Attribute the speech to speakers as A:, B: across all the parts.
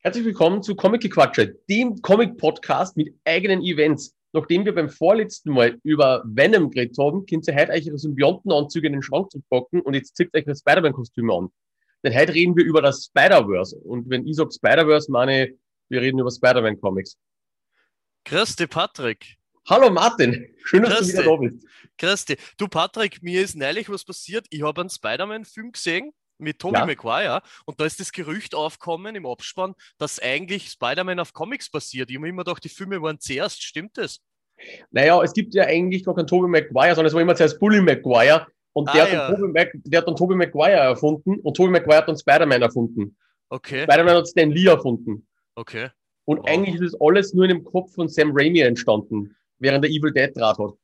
A: Herzlich willkommen zu Comic-Gequatsche, dem Comic-Podcast mit eigenen Events. Nachdem wir beim vorletzten Mal über Venom geredet haben, könnt ihr heute euch ihre Symbiontenanzüge in den Schrank packen und jetzt zieht euch das Spider-Man-Kostüme an. Denn heute reden wir über das Spider-Verse. Und wenn ich sage Spider-Verse, meine ich, wir reden über Spider-Man-Comics.
B: Grüß dich, Patrick.
A: Hallo Martin, schön, dass du
B: Grüß
A: wieder
B: dich.
A: da bist.
B: Grüß dich. Du, Patrick, mir ist neulich was passiert. Ich habe einen Spider-Man-Film gesehen mit Tobey
A: Ja?
B: Maguire und da ist das Gerücht aufgekommen im Abspann, dass eigentlich Spider-Man auf Comics basiert. Ich habe mir immer gedacht, die Filme waren zuerst. Stimmt das?
A: Naja, es gibt ja eigentlich noch keinen Tobey Maguire, sondern es war immer zuerst Bully Maguire. Und
B: Ah ja,
A: Der hat dann Tobey Maguire erfunden und Tobey Maguire hat dann Spider-Man erfunden.
B: okay,
A: Spider-Man hat Stan Lee erfunden.
B: okay.
A: Und
B: Wow.
A: eigentlich ist das alles nur in dem Kopf von Sam Raimi entstanden, während der Evil Dead Draht hat.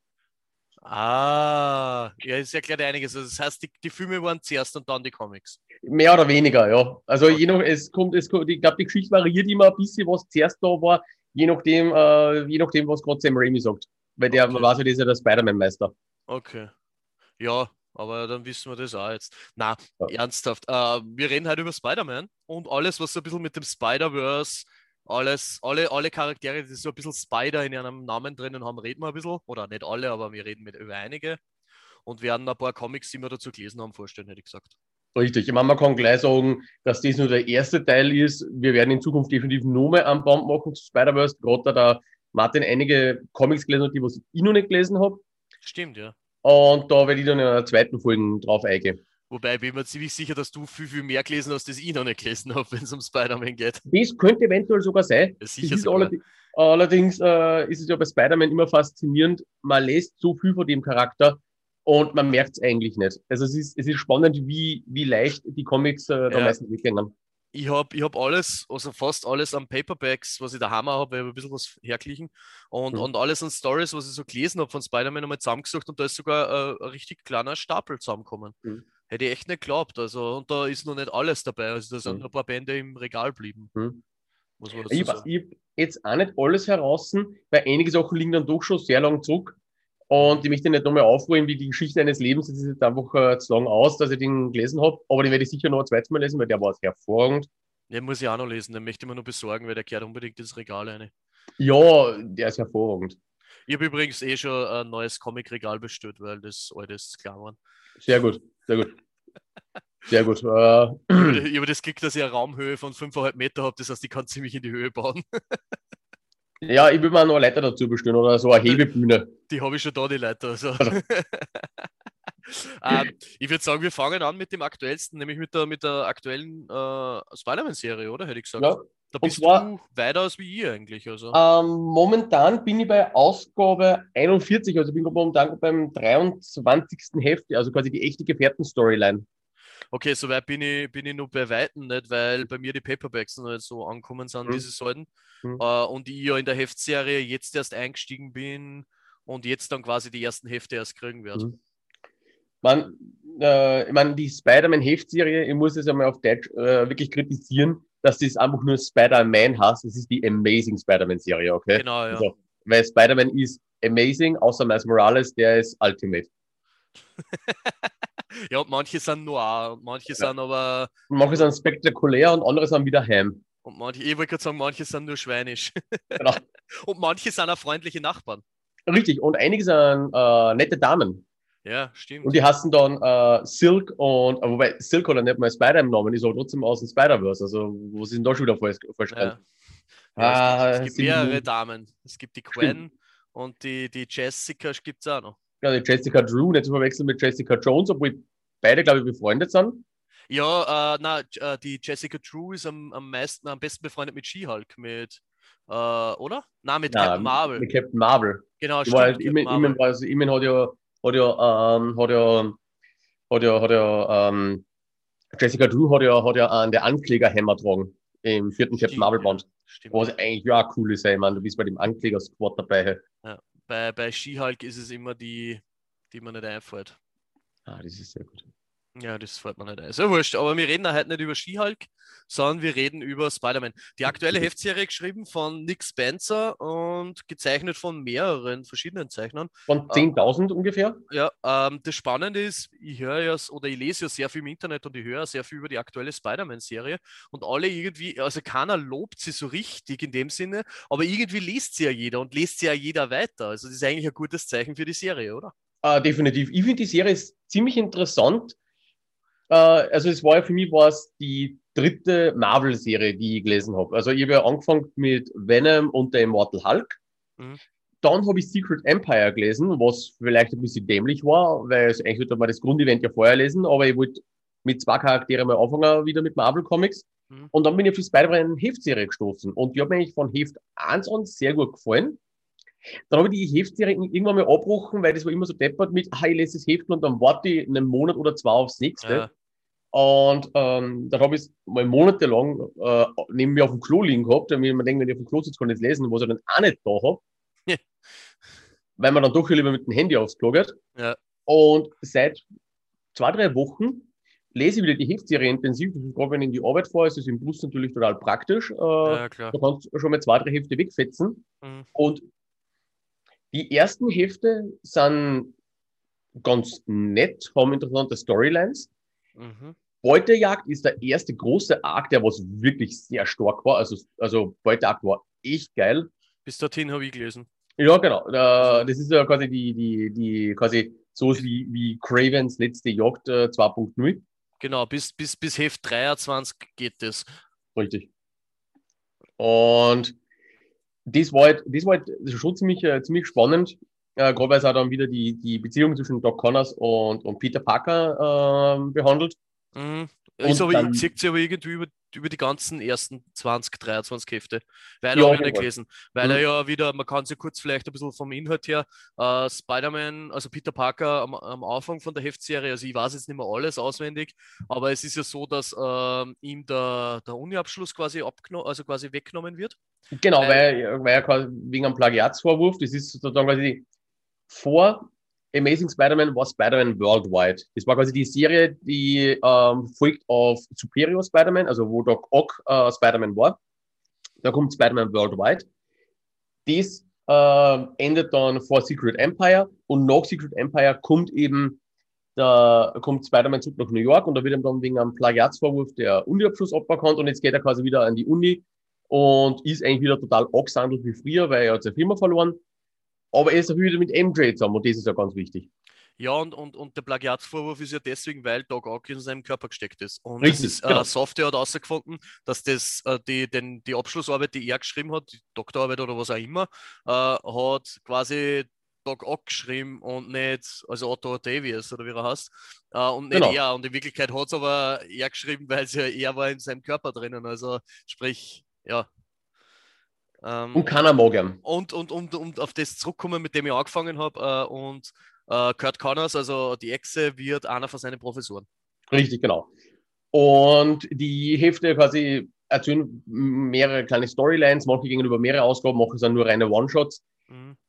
B: Ah, ja, das erklärt einiges. Also das heißt, die Filme waren zuerst und dann die Comics.
A: Mehr oder weniger, ja. Also je
B: Okay,
A: nach, ich glaube, die Geschichte variiert immer ein bisschen, was zuerst da war, je nachdem, was gerade Sam Raimi sagt. Weil der, man
B: okay,
A: weiß ja, der ist ja der Spider-Man-Meister.
B: okay. Ja, aber dann wissen wir das auch jetzt. Na,
A: Ja.
B: ernsthaft. Wir reden heute über Spider-Man und alles, was so ein bisschen mit dem Spider-Verse, alle Charaktere, die so ein bisschen Spider in ihrem Namen drinnen haben, reden wir ein bisschen. Oder nicht alle, aber wir reden über einige. Und werden ein paar Comics, die wir dazu gelesen haben, vorstellen, hätte ich gesagt.
A: Richtig. Ich meine, man kann gleich sagen, dass das nur der erste Teil ist. Wir werden in Zukunft definitiv noch mehr einen Band machen zu Spider-Verse. Gerade da der Martin einige Comics gelesen hat, die was ich noch nicht gelesen habe.
B: Stimmt, ja.
A: Und da werde ich dann in einer zweiten Folge drauf eingehen.
B: Wobei ich bin mir ziemlich sicher, dass du viel, viel mehr gelesen hast, als ich noch nicht gelesen habe, wenn es um Spider-Man geht.
A: Das könnte eventuell sogar sein.
B: Ja,
A: Das
B: sicher
A: ist
B: sogar.
A: allerdings ist es ja bei Spider-Man immer faszinierend. Man lässt so viel von dem Charakter und man merkt es eigentlich nicht. Also es ist spannend, wie leicht die Comics da
B: Ja,
A: meistens weggehen.
B: ich hab alles, also fast alles an Paperbacks, was ich daheim habe, weil ich ein bisschen was hergeglichen
A: Hm.
B: und alles an Stories, was ich so gelesen habe von Spider-Man einmal zusammengesucht und da ist sogar ein richtig kleiner Stapel zusammengekommen.
A: Hm.
B: Hätte ich echt nicht geglaubt. Also, und da ist noch nicht alles dabei. Also da sind
A: Hm.
B: noch ein paar Bände im Regal geblieben,
A: Hm.
B: muss man dazu
A: Ich,
B: sagen.
A: ich hab jetzt auch nicht alles heraus, weil einige Sachen liegen dann doch schon sehr lang zurück. Und
B: Mhm.
A: ich möchte nicht nochmal aufholen, wie die Geschichte eines Lebens. Das ist jetzt einfach zu lang aus, dass ich den gelesen habe. Aber den werde ich sicher noch ein zweites Mal lesen, weil der war hervorragend.
B: Den muss ich auch noch lesen, den möchte ich mir noch besorgen, weil der gehört unbedingt ins Regal rein.
A: Ja, der ist hervorragend.
B: Ich habe übrigens eh schon ein neues Comic-Regal bestellt, weil das alte ist klar war.
A: Sehr gut, sehr gut, sehr gut.
B: Ich habe das Glück, dass ich eine Raumhöhe von 5,5 Meter habe, das heißt, ich kann ziemlich in die Höhe bauen.
A: Ja, ich will mir noch eine Leiter dazu bestellen oder so eine Hebebühne.
B: Die habe ich schon da, die Leute. Also.
A: Also,
B: Ich würde sagen, wir fangen an mit dem aktuellsten, nämlich mit der aktuellen Spider-Man-Serie, oder? Hätte ich gesagt.
A: ja.
B: Da
A: Und
B: bist
A: zwar,
B: du weiter als wie ich eigentlich. Also.
A: momentan bin ich bei Ausgabe 41, also ich bin momentan beim 23. Heft, also quasi die echte Gefährten-Storyline.
B: Okay, soweit bin ich nur bei Weitem nicht, weil bei mir die Paperbacks noch nicht so angekommen sind,
A: Hm,
B: diese sollten.
A: hm,
B: Und ich ja in der Heftserie jetzt erst eingestiegen bin und jetzt dann quasi die ersten Hefte erst kriegen werde.
A: hm. Man, ich meine, die Spider-Man-Heftserie, ich muss es einmal auf Deutsch wirklich kritisieren, dass das einfach nur Spider-Man heißt. Das ist die Amazing Spider-Man-Serie, okay?
B: Genau, ja.
A: Also, weil Spider-Man ist amazing, außer Miles Morales, der ist Ultimate.
B: Ja, und manche sind noir und manche
A: Ja.
B: sind aber.
A: Und manche sind spektakulär und andere sind wieder heim.
B: Und manche, ich wollte gerade sagen, manche sind nur schweinisch.
A: Genau.
B: Und manche sind auch freundliche Nachbarn.
A: Richtig, und einige sind nette Damen.
B: Ja,
A: Und
B: stimmt.
A: die hassen dann Silk und, wobei Silk hat ja nicht mal Spider im Namen, ist aber trotzdem aus dem Spider-Verse. Also, was ist denn da schon wieder falsch dran?
B: Ja, ja es gibt mehrere
A: Similon.
B: Damen. Es gibt die
A: Stimmt.
B: Gwen und die Jessica gibt es auch noch.
A: Ja, die Jessica Drew, nicht zu verwechseln mit Jessica Jones, obwohl beide, glaube ich, befreundet sind.
B: Ja, die Jessica Drew ist am besten befreundet mit She-Hulk, oder? Na, mit Captain
A: Nein,
B: Marvel.
A: mit Captain Marvel.
B: Genau,
A: Die war
B: stimmt,
A: halt,
B: Captain Marvel.
A: Iman hat ja, Jessica Drew hat ja an der Anklägerhammer getragen im vierten Captain
B: Stimmt,
A: Marvel
B: ja.
A: Band.
B: Stimmt,
A: Was
B: ja.
A: eigentlich ja auch cool ist, ey, man, du bist bei dem Ankläger-Squad dabei.
B: Ja. Bei She-Hulk ist es immer die mir nicht einfällt.
A: Ah, das ist sehr gut.
B: Ja, das fällt mir nicht ein. Ist ja wurscht, aber wir reden ja heute nicht über She-Hulk, sondern wir reden über Spider-Man. Die aktuelle Heftserie geschrieben von Nick Spencer und gezeichnet von mehreren verschiedenen Zeichnern.
A: Von
B: Äh,
A: 10.000 ungefähr.
B: ja, das Spannende ist, ich höre ja oder ich lese ja sehr viel im Internet und ich höre sehr viel über die aktuelle Spider-Man-Serie und alle irgendwie, also keiner lobt sie so richtig in dem Sinne, aber irgendwie liest sie ja jeder und liest sie ja jeder weiter. Also das ist eigentlich ein gutes Zeichen für die Serie, oder?
A: Definitiv. Ich finde, die Serie ist ziemlich interessant. Also es war ja für mich war es die dritte Marvel-Serie, die ich gelesen habe. Also ich habe ja angefangen mit Venom und der Immortal Hulk.
B: Mhm.
A: Dann habe ich Secret Empire gelesen, was vielleicht ein bisschen dämlich war, weil es eigentlich wollte man das Grundevent ja vorher lesen, aber ich wollte mit zwei Charakteren mal anfangen wieder mit Marvel Comics.
B: Mhm.
A: Und dann bin ich auf die Spider-Man Heftserie gestoßen. Und die hat mir eigentlich von Heft 1 an sehr gut gefallen. Dann habe ich die Heftserie irgendwann mal abgebrochen, weil das war immer so deppert mit, ich lese das Heft und dann warte ich einen Monat oder zwei aufs nächste.
B: Ja.
A: Und dann habe ich es mal monatelang neben mir auf dem Klo liegen gehabt, damit man denkt, wenn ich auf dem Klo sitze, kann ich es lesen, was ich dann auch nicht da habe, weil man dann doch lieber mit dem Handy aufs Klo geht.
B: Ja.
A: Und seit 2, 3 Wochen lese ich wieder die Heftserie intensiv. Gerade wenn ich in die Arbeit fahre, ist es im Bus natürlich total praktisch.
B: Ja, klar.
A: Da kannst du schon mal 2, 3 Hefte wegfetzen.
B: Mhm.
A: Und die ersten Hefte sind ganz nett, haben interessante Storylines.
B: Mhm.
A: Beutejagd ist der erste große Arc, der was wirklich sehr stark war. Also Beutejagd war echt geil.
B: Bis dorthin habe ich gelesen.
A: Ja, genau.
B: Also,
A: Das ist ja quasi die quasi sowas wie Cravens letzte Jagd 2.0.
B: genau, bis Heft 23 geht das.
A: Richtig. Und das war halt schon ziemlich spannend. Gerade weil es auch dann wieder die Beziehung zwischen Doc Connors und Peter Parker behandelt.
B: Mhm. Ist
A: Und
B: aber,
A: dann,
B: zieht sich aber irgendwie über die ganzen ersten 20, 23 Hefte. Weiter
A: ja,
B: habe
A: auf
B: ich
A: jeden
B: nicht
A: Fall.
B: gelesen. Weil er
A: Mhm.
B: ja wieder, man kann sich kurz vielleicht ein bisschen vom Inhalt her, Spider-Man, also Peter Parker am Anfang von der Heftserie, also ich weiß jetzt nicht mehr alles auswendig, aber es ist ja so, dass ihm der Uni-Abschluss quasi also quasi weggenommen wird.
A: Genau,
B: Weil,
A: weil er quasi wegen einem Plagiatsvorwurf, das ist sozusagen quasi vor Amazing Spider-Man war Spider-Man Worldwide. Das war quasi die Serie, die folgt auf Superior Spider-Man, also wo Doc Ock Spider-Man war. Da kommt Spider-Man Worldwide. Das endet dann vor Secret Empire und nach Secret Empire da kommt Spider-Man zurück nach New York und da wird ihm dann wegen einem Plagiatsvorwurf der Uni-Abschluss aberkannt und jetzt geht er quasi wieder an die Uni und ist eigentlich wieder total angesandelt wie früher, weil er hat seine Firma verloren. Aber er ist auch wieder mit MJ zusammen und das ist ja ganz wichtig.
B: ja, und der Plagiatsvorwurf ist ja deswegen, weil Doc Ock in seinem Körper gesteckt ist. Und es
A: Richtig,
B: ist,
A: genau.
B: Software hat herausgefunden, dass die Abschlussarbeit, die er geschrieben hat, die Doktorarbeit oder was auch immer, hat quasi Doc Ock geschrieben und nicht, also Otto Octavius oder wie er heißt, und nicht
A: Genau.
B: er. Und in Wirklichkeit hat es aber er geschrieben, weil es ja er war in seinem Körper drinnen. Also sprich, ja.
A: Und
B: Und,
A: keiner mag ihn.
B: und auf das zurückkommen, mit dem ich angefangen habe, und Kurt Connors, also die Echse, wird einer von seinen Professoren.
A: Richtig, genau. Und die Hefte quasi erzählen mehrere kleine Storylines, manche gehen über mehrere Ausgaben, manche sind nur reine One-Shots.
B: Mhm.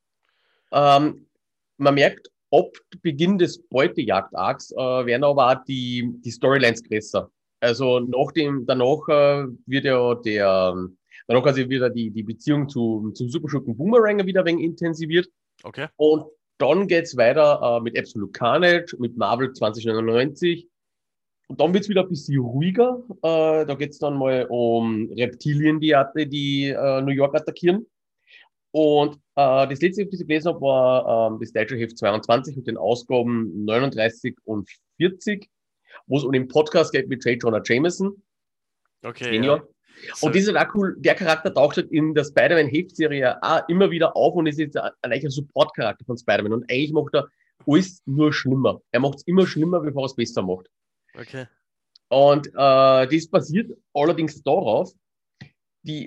A: Ähm, Man merkt, ab Beginn des Beutejagd-Arcs werden aber auch die Storylines größer. Also danach wird ja danach quasi wieder die Beziehung zum Superschurken Boomerang wieder ein wenig intensiviert.
B: Okay.
A: Und dann geht's weiter mit Absolute Carnage, mit Marvel 2099. Und dann wird's wieder ein bisschen ruhiger. Da geht's dann mal um Reptilien, die New York attackieren. Und das letzte, was ich gelesen habe, war das deutsche Heft 22 mit den Ausgaben 39 und 40, wo es um den Podcast geht mit J. Jonah Jameson,
B: Okay, ja.
A: Senior. Und
B: So,
A: das ist halt auch cool. Der Charakter taucht halt in der Spider-Man-Heftserie auch immer wieder auf und ist jetzt ein leichter Support-Charakter von Spider-Man. Und eigentlich macht er alles nur schlimmer. Er macht es immer schlimmer, bevor er es besser macht.
B: okay.
A: Und das basiert allerdings darauf, die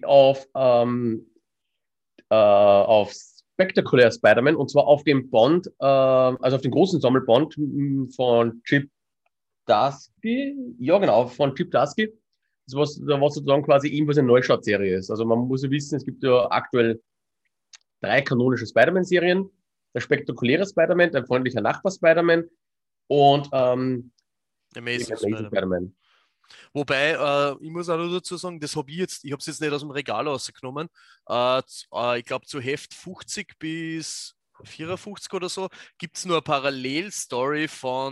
A: auf Spectacular Spider-Man und zwar auf dem Band, also auf dem großen Sammelband von Chip Darsky. Ja, genau, von Chip Darsky. Das was sozusagen quasi ebenfalls eine Neustartserie ist. Also man muss ja wissen, es gibt ja aktuell 3 kanonische Spider-Man-Serien. Der spektakuläre Spider-Man, der freundliche Nachbar Spider-Man und
B: Amazing
A: Amazing
B: Spider-Man.
A: Spider-Man.
B: Wobei, ich muss auch noch dazu sagen, das habe ich habe es jetzt nicht aus dem Regal rausgenommen. Ich glaube, zu Heft 50 bis 54 oder so gibt es nur eine Parallelstory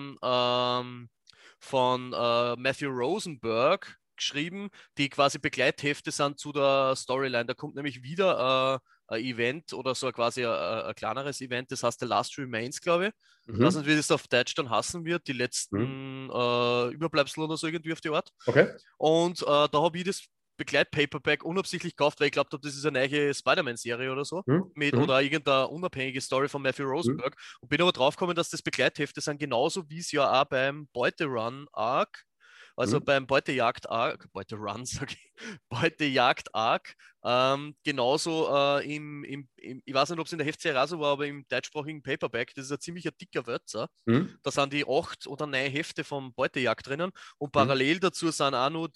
B: von Matthew Rosenberg geschrieben, die quasi Begleithefte sind zu der Storyline. Da kommt nämlich wieder ein Event oder so quasi ein kleineres Event, das heißt The Last Remains, glaube ich. Ich weiß nicht,
A: Mhm.
B: wie das auf Deutsch dann hassen wird, die
A: Mhm.
B: letzten Überbleibsel oder so irgendwie auf die Art.
A: Okay.
B: Und da habe ich das Begleitpaperback unabsichtlich gekauft, weil ich glaube, das ist eine neue Spider-Man-Serie oder so.
A: Mhm.
B: Oder
A: Mhm.
B: irgendeine unabhängige Story von Matthew
A: Mhm.
B: Rosenberg. Und bin aber draufgekommen, dass das Begleithefte sind genauso wie es ja auch beim Beute-Run-Arc, also
A: Mhm.
B: beim Beutejagd-Arc, Beute-Run, sag ich, Beutejagd-Arc, genauso ich weiß nicht, ob es in der Heftserie auch so war, aber im deutschsprachigen Paperback, das ist ein ziemlich dicker Wälzer.
A: Mhm.
B: Da sind die 8 oder 9 Hefte vom Beutejagd drinnen und
A: Mhm.
B: parallel dazu sind auch noch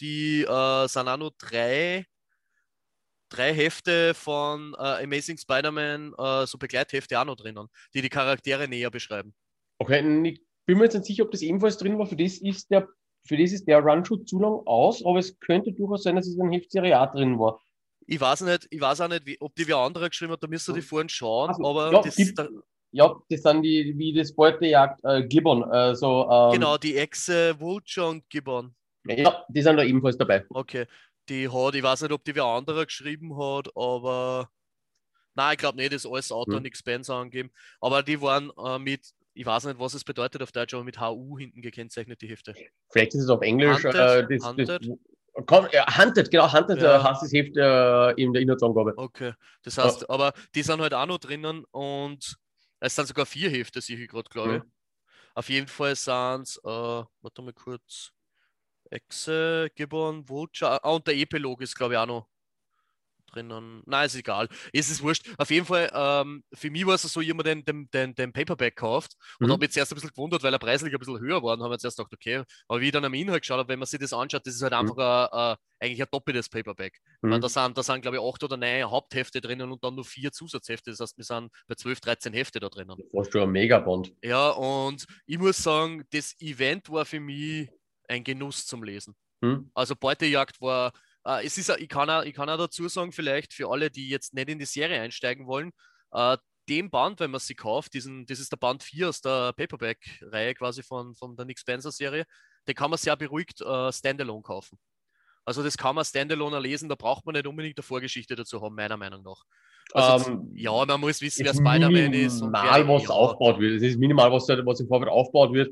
B: drei Hefte von Amazing Spider-Man, so Begleithefte auch noch drinnen, die die Charaktere näher beschreiben.
A: Okay, ich bin mir jetzt nicht sicher, ob das ebenfalls drin war. Für das ist der Run schon zu lang aus, aber es könnte durchaus sein, dass es in der Heftserie auch drin war.
B: Ich weiß auch nicht, ob die wer andere geschrieben hat, da müsst ihr die vorhin schauen,
A: Also,
B: aber
A: ja, das sind die, wie das Beutejagd Gibbon.
B: genau, die Echse, Vulture und Gibbon.
A: Ja, die sind da ebenfalls dabei.
B: Okay, ich weiß nicht, ob die wer andere geschrieben hat, aber nein, ich glaube nicht, das ist alles Autor
A: Hm.
B: und Expense angegeben. Aber die waren ich weiß nicht, was es bedeutet auf Deutsch, aber mit HU hinten gekennzeichnet, die Hefte.
A: Vielleicht ist es auf Englisch.
B: Hunted,
A: Hunted, genau, Hunted
B: ja,
A: heißt das Heft in der Inhaltsangabe.
B: okay. Das
A: Äh,
B: heißt, aber die sind halt auch noch drinnen und es sind sogar 4 Hefte, sehe ich gerade, glaube ich.
A: hm.
B: Auf jeden Fall sind es, warte mal kurz, Echse, Gibbon, Vulture, und der Epilog ist, glaube ich, auch noch drinnen. Nein, ist egal. Es ist wurscht. Auf jeden Fall, für mich war es so, ich habe mir den Paperback gekauft und habe
A: Mhm.
B: mich zuerst ein bisschen gewundert, weil er preislich ein bisschen höher war und habe mir zuerst gedacht, okay. Aber wie ich dann am Inhalt geschaut habe, wenn man sich das anschaut, das ist halt einfach
A: Mhm.
B: eigentlich ein doppeltes Paperback. Ich meine,
A: Mhm.
B: da sind glaube ich, 8 oder 9 Haupthefte drinnen und dann nur 4 Zusatzhefte. Das heißt, wir sind bei 12, 13 Hefte da drinnen.
A: Fast schon ein Megaband.
B: Ja, und ich muss sagen, das Event war für mich ein Genuss zum Lesen.
A: Mhm.
B: Also Beutejagd war, ich kann auch dazu sagen, vielleicht für alle, die jetzt nicht in die Serie einsteigen wollen, den Band, wenn man sie kauft, das ist der Band 4 aus der Paperback-Reihe quasi von der Nick Spencer-Serie, den kann man sehr beruhigt Standalone kaufen. Also das kann man Standalone lesen, da braucht man nicht unbedingt eine Vorgeschichte dazu haben, meiner Meinung nach. Also ja,
A: Ähm,
B: man muss wissen, wer
A: ist
B: Spider-Man ist und wer,
A: minimal, was
B: ja,
A: aufgebaut wird. Es ist minimal, was im Vorfeld aufgebaut wird.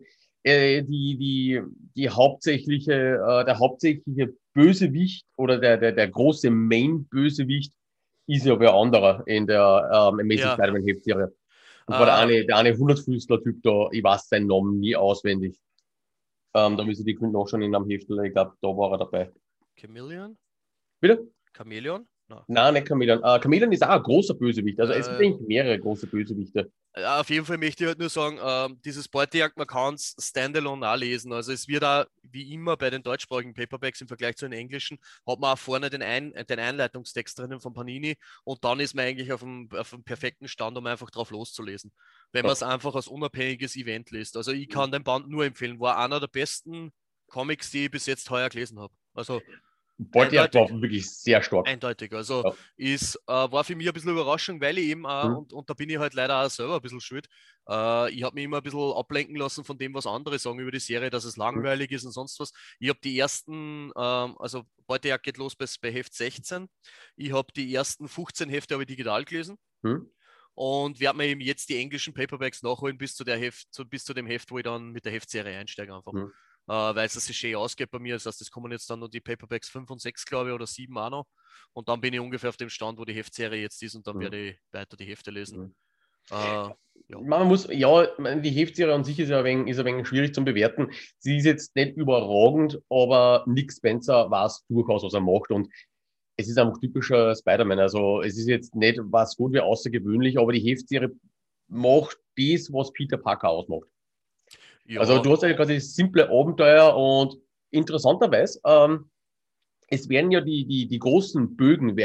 A: Die hauptsächliche, der hauptsächliche Bösewicht oder der große Main-Bösewicht ist ja wer anderer in der Amazing
B: ja,
A: Spider-Man Heftserie. Und zwar
B: äh,
A: der eine 100-Füßler-Typ da, ich weiß seinen Namen nie auswendig. Da müssen die noch schon in einem Heftel, ich glaube, da war er dabei.
B: Chameleon?
A: Bitte?
B: Chameleon? No.
A: Nein, nicht Chameleon. Chameleon ist auch ein großer Bösewicht. Also es gibt
B: Äh,
A: eigentlich mehrere große Bösewichte.
B: Ja, auf jeden Fall möchte ich halt nur sagen, dieses Beutejagd, man kann es standalone auch lesen. Also es wird auch, wie immer bei den deutschsprachigen Paperbacks im Vergleich zu den englischen, hat man auch vorne den Einleitungstext drinnen von Panini und dann ist man eigentlich auf dem perfekten Stand, um einfach drauf loszulesen. Wenn man
A: Ja.
B: es einfach als unabhängiges Event liest. Also ich kann den Band nur empfehlen, war einer der besten Comics, die ich bis jetzt heuer gelesen habe. Also
A: Beutejagd war
B: eindeutig.
A: wirklich sehr stark.
B: Eindeutig. Also
A: Ja.
B: war für mich ein bisschen Überraschung, weil ich eben,
A: Hm.
B: und da bin ich halt leider auch selber ein bisschen schuld, ich habe mich immer ein bisschen ablenken lassen von dem, was andere sagen über die Serie, dass es
A: Hm.
B: langweilig ist und sonst was. Ich habe die ersten, also heute geht los bei Heft 16. Ich habe die ersten 15 Hefte aber digital gelesen
A: Hm.
B: und werde mir eben jetzt die englischen Paperbacks nachholen bis zu dem Heft, wo ich dann mit der Heftserie einsteige einfach.
A: Hm.
B: Weil es sich schön ausgeht bei mir. Das heißt, es kommen jetzt dann noch die Paperbacks 5 und 6, glaube ich, oder 7 auch noch. Und dann bin ich ungefähr auf dem Stand, wo die Heftserie jetzt ist und dann
A: Hm.
B: werde ich weiter die Hefte lesen.
A: Hm.
B: Ja.
A: Man muss, ja, die Heftserie an sich ist ein wenig schwierig zu bewerten. Sie ist jetzt nicht überragend, aber Nick Spencer weiß durchaus, was er macht. Und es ist einfach typischer Spider-Man. Also es ist jetzt nicht was gut wie außergewöhnlich, aber die Heftserie macht das, was Peter Parker ausmacht. Also
B: Ja,
A: du hast ja quasi simple Abenteuer und interessanterweise, es werden ja die großen Bögen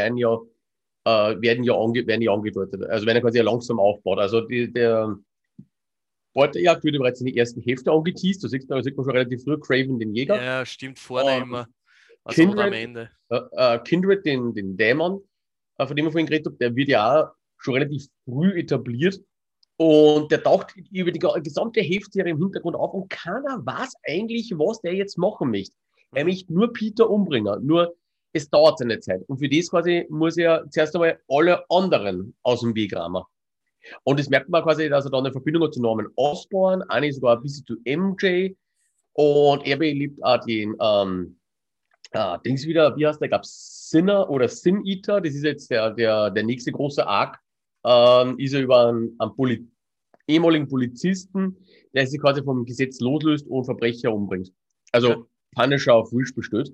A: werden ja angedeutet. Also werden ja quasi langsam aufgebaut. Also Heute Jagd wird bereits in die ersten Hefte angeteased. Da sieht man schon relativ früh Craven den Jäger.
B: Ja, stimmt, vorne immer. Also oder am
A: Kindred,
B: Ende.
A: Kindred den Dämon, von dem ich vorhin geredet habe, der wird ja auch schon relativ früh etabliert. Und der taucht über die gesamte Heftserie im Hintergrund auf und keiner weiß eigentlich, was der jetzt machen möchte. Er möchte nur Peter umbringen. Nur es dauert seine Zeit. Und für das quasi muss er zuerst einmal alle anderen aus dem Weg rammen. Und das merkt man quasi, dass er da eine Verbindung hat zu Norman Osborn, eine sogar ein bisschen zu MJ. Und er belebt auch den Dings wieder, wie heißt der? Gab Sinner oder Sin Eater, das ist jetzt der nächste große Arc. Ist er über einen ehemaligen Polizisten, der sich quasi vom Gesetz loslöst und Verbrecher umbringt. Also
B: Ja.
A: Punisher auf Wish bestellt.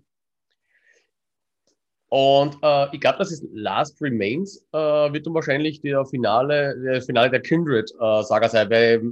A: Und ich glaube, das ist Last Remains, wird dann wahrscheinlich der Finale der Kindred-Saga sein, weil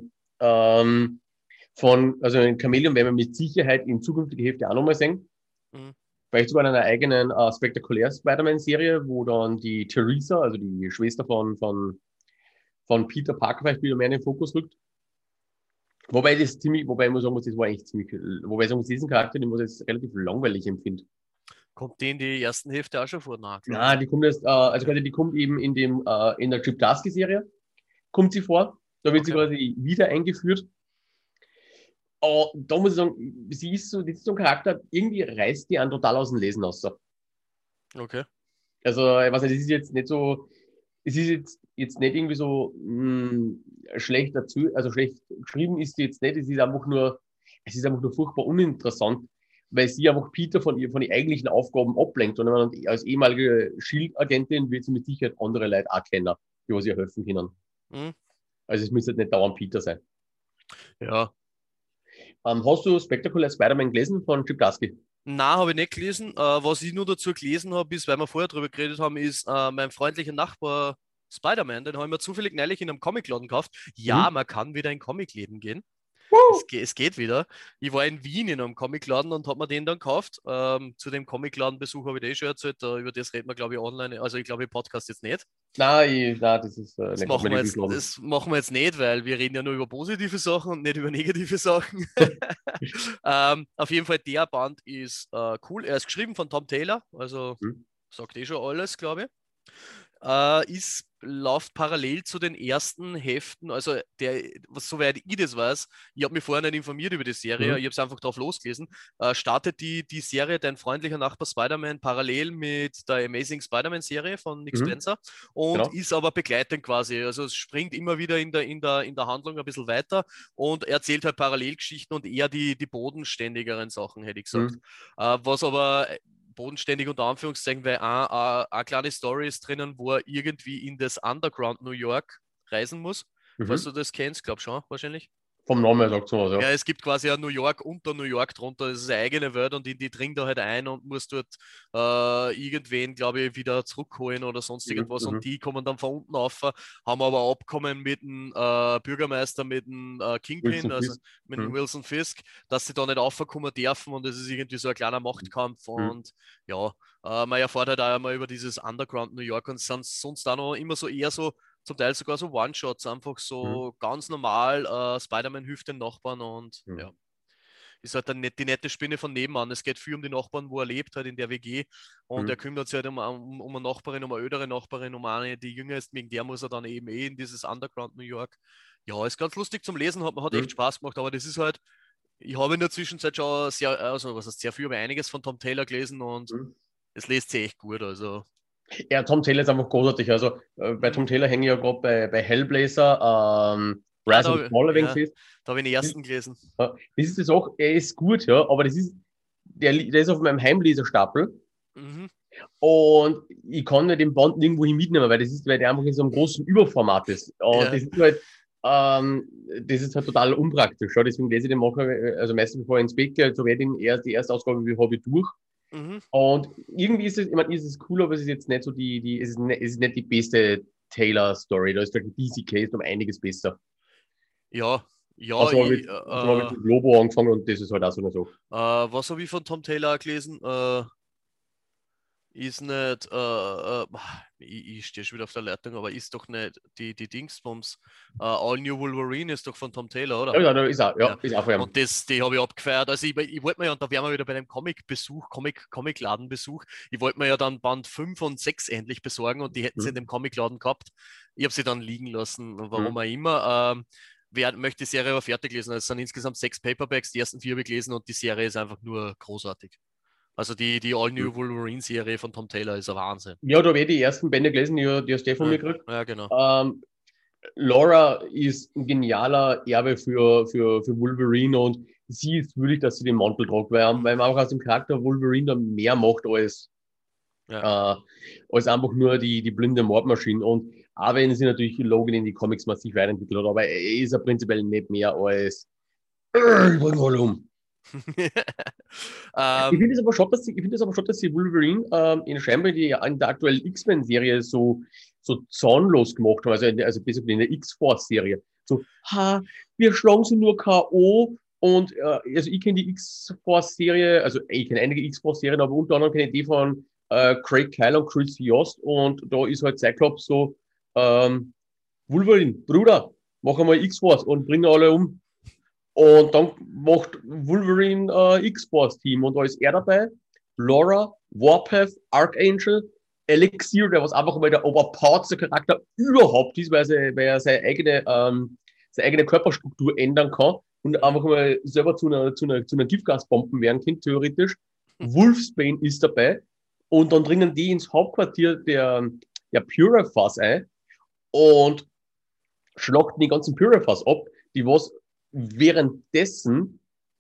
A: also in Chameleon werden wir mit Sicherheit in zukünftige Hefte auch nochmal sehen.
B: Mhm.
A: Vielleicht sogar in einer eigenen spektakulären Spider-Man-Serie, wo dann die Theresa, also die Schwester von Peter Parker, vielleicht wieder mehr in den Fokus rückt. Wobei ich muss sagen, das war eigentlich ziemlich, wobei ich sagen muss, diesen Charakter, den muss ich jetzt relativ langweilig empfinden.
B: Kommt die in die ersten Hälfte auch schon vor? Nein,
A: Na, die kommt erst, also quasi die kommt eben in der Chip Darsky-Serie, kommt sie vor. Da wird sie quasi wieder eingeführt. Da muss ich sagen, das ist so ein Charakter, irgendwie reißt die einen total aus dem Lesen aus.
B: Okay.
A: Also, ich weiß nicht, das ist jetzt nicht so, es ist jetzt nicht irgendwie so schlecht dazu, also schlecht geschrieben ist die jetzt nicht, es ist einfach nur furchtbar uninteressant, weil sie einfach Peter von den eigentlichen Aufgaben ablenkt. Und als ehemalige Shield-Agentin wird sie mit Sicherheit andere Leute auch kennen, die was ihr helfen können.
B: Mhm.
A: Also es müsste nicht dauernd Peter sein.
B: Ja.
A: Hast du Spectacular Spider-Man gelesen von Chip Darsky?
B: Nein, habe ich nicht gelesen. Was ich nur dazu gelesen habe, ist, weil wir vorher drüber geredet haben, ist mein freundlicher Nachbar Spider-Man. Den habe ich mir zufällig neulich in einem Comicladen gekauft. Ja, man kann wieder in Comicläden gehen. Es geht wieder. Ich war in Wien in einem Comicladen und habe mir den dann gekauft. Zu dem Comicladenbesuch habe ich dir schon erzählt. Über das reden wir, glaube ich, online. Also ich glaube, im Podcast jetzt nicht.
A: Nein, das ist
B: Das
A: nicht
B: machen wir
A: Comedy
B: jetzt,
A: Club.
B: das machen wir jetzt nicht, weil wir reden ja nur über positive Sachen und nicht über negative Sachen. Auf jeden Fall, der Band ist cool. Er ist geschrieben von Tom Taylor, also sagt eh schon alles, glaube ich. Läuft parallel zu den ersten Heften, also soweit ich das weiß, ich habe mich vorher nicht informiert über die Serie, ich habe es einfach drauf losgelesen, startet die Serie Dein freundlicher Nachbar Spider-Man parallel mit der Amazing Spider-Man-Serie von Nick Spencer und ist aber begleitend quasi, also es springt immer wieder in der Handlung ein bisschen weiter und erzählt halt Parallelgeschichten und eher die bodenständigeren Sachen, hätte ich gesagt. Was aber bodenständig unter Anführungszeichen, weil eine kleine Story ist drinnen, wo er irgendwie in das Underground New York reisen muss. Falls du das kennst, glaube schon, wahrscheinlich.
A: Vom Namen her sagt es was, ja.
B: Ja, es gibt quasi ein New York unter New York drunter, das ist eine eigene Welt und in die dringt er halt ein und muss dort irgendwen, glaube ich, wieder zurückholen oder sonst irgendwas und die kommen dann von unten rauf, haben aber Abkommen mit dem Bürgermeister, mit dem Kingpin, also mit dem Wilson Fisk, dass sie da nicht raufkommen dürfen und es ist irgendwie so ein kleiner Machtkampf und ja, man erfährt halt auch einmal über dieses Underground New York und sonst auch noch immer so eher so zum Teil sogar so One-Shots, einfach so ganz normal, Spider-Man hilft den Nachbarn und ja. Ist halt die nette Spinne von nebenan. Es geht viel um die Nachbarn, wo er lebt, halt in der WG und er kümmert sich halt um eine Nachbarin, um eine ältere Nachbarin, um eine, die jünger ist, wegen der muss er dann eben in dieses Underground New York. Ja, ist ganz lustig zum Lesen, hat echt Spaß gemacht, aber das ist halt, ich habe in der Zwischenzeit schon sehr viel über einiges von Tom Taylor gelesen und es liest sich echt gut, also
A: ja, Tom Taylor ist einfach großartig. Also bei Tom Taylor hänge ich ja gerade bei Hellblazer, Rise and Fall
B: da habe ich den ersten gelesen.
A: Das ist das auch, er ist gut, ja, aber der ist auf meinem Heimleserstapel. Und ich kann nicht den Band nirgendwo hin mitnehmen, weil der einfach in so einem großen Überformat ist. Und das ist halt total unpraktisch. Ja. Deswegen lese ich den manchmal, also meistens bevor ich ins Bett gehe, so werde ich die erste Ausgabe habe ich durch. Und irgendwie ist es, ich meine, ist es cool, aber es ist jetzt nicht so es ist nicht die beste Taylor-Story. Da ist der DC Case um einiges besser.
B: Ja,
A: also habe ich mit Lobo angefangen und das ist halt auch so eine Sache.
B: Was habe ich von Tom Taylor gelesen? ist nicht, ich stehe schon wieder auf der Leitung, aber ist doch nicht die Dingsbums. All New Wolverine ist doch von Tom Taylor, oder?
A: Ja, da ist auch,
B: Ja.
A: ist auch von ihm.
B: Und die habe ich abgefeiert. Also ich wollte mir ja, und da wären wir wieder bei einem Comicladenbesuch. Ich wollte mir ja dann Band 5 und 6 endlich besorgen und die hätten sie in dem Comicladen gehabt. Ich habe sie dann liegen lassen, warum auch immer. Wer möchte die Serie aber fertig lesen? Es sind insgesamt 6 Paperbacks, die ersten 4 habe ich gelesen und die Serie ist einfach nur großartig. Also die All New Wolverine-Serie von Tom Taylor ist ein Wahnsinn.
A: Ja, da habe ich die ersten Bände gelesen, die hast du von mir gekriegt.
B: Ja, genau.
A: Laura ist ein genialer Erbe für Wolverine und sie ist würdig, dass sie den Mantel tragt, weil man auch aus dem Charakter Wolverine dann mehr macht als einfach nur die blinde Mordmaschine. Und auch wenn sie natürlich Logan in die Comics massiv weiterentwickelt hat, aber er ist ja prinzipiell nicht mehr als ich bring alle um. Ich finde es aber schon, dass sie Wolverine scheinbar in der aktuellen X-Men-Serie so zahnlos gemacht haben, also basically in der X-Force-Serie. So, wir schlagen sie nur K.O. Und also ich kenne die X-Force-Serie, also ich kenne einige X-Force-Serien, aber unter anderem kenne ich die von Craig Kyle und Chris Yost und da ist halt Cyclops so, Wolverine, Bruder, mach einmal X-Force und bring alle um. Und dann macht Wolverine X-Force-Team und da ist er dabei, Laura, Warpath, Archangel, Elixir, der was einfach mal der overpoweredste Charakter überhaupt ist, weil er seine eigene Körperstruktur ändern kann und einfach mal selber zu einer Giftgasbomben werden kann, theoretisch. Wolfsbane ist dabei und dann dringen die ins Hauptquartier der Purifers ein und schlachten die ganzen Purifers ab, die was währenddessen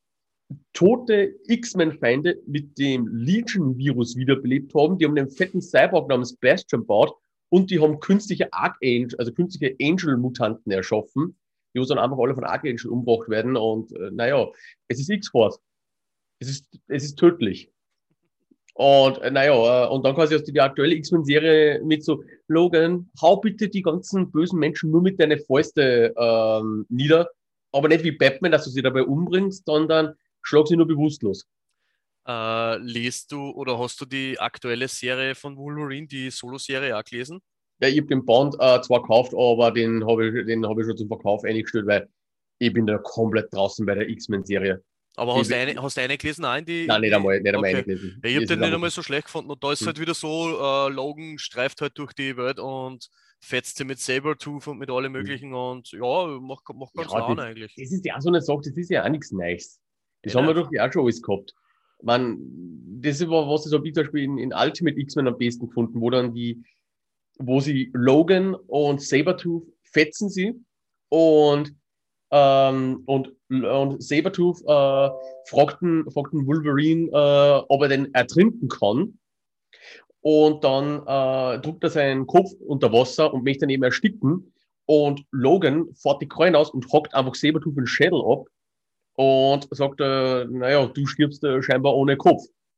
A: tote X-Men-Feinde mit dem Legion-Virus wiederbelebt haben. Die haben den fetten Cyborg namens Bastion gebaut und die haben künstliche Archangel, also künstliche Angel-Mutanten erschaffen, die dann einfach alle von Archangel umgebracht werden. Und es ist X-Force. Es ist tödlich. Und und dann quasi hast du die aktuelle X-Men-Serie mit so, Logan, hau bitte die ganzen bösen Menschen nur mit deinen Fäuste nieder, aber nicht wie Batman, dass du sie dabei umbringst, sondern schlag sie nur bewusstlos.
B: Liest du oder hast du die aktuelle Serie von Wolverine, die Solo-Serie auch gelesen?
A: Ja, ich habe den Band zwar gekauft, aber den habe ich schon zum Verkauf eingestellt, weil ich bin da komplett draußen bei der X-Men-Serie.
B: Aber hast du eine gelesen? Nein,
A: Nein, nicht einmal
B: okay.
A: eine gelesen.
B: Ja, ich habe den nicht einmal so schlecht gefunden. Und da ist halt wieder so, Logan streift halt durch die Welt und fetzt sie mit Sabertooth und mit allem möglichen und ja, macht ganz Laune eigentlich.
A: Das ist ja auch so eine Sache, das ist ja auch nichts Neues. Das haben wir doch auch schon alles gehabt. Das ist was ich zum Beispiel in Ultimate X-Men am besten gefunden, wo sie Logan und Sabertooth fetzen sie und Sabertooth fragten Wolverine, ob er den ertrinken kann. Und dann druckt er seinen Kopf unter Wasser und möchte dann eben ersticken. Und Logan fährt die Kräuen aus und hockt einfach Sabertooth den Schädel ab und sagt, du stirbst scheinbar ohne Kopf.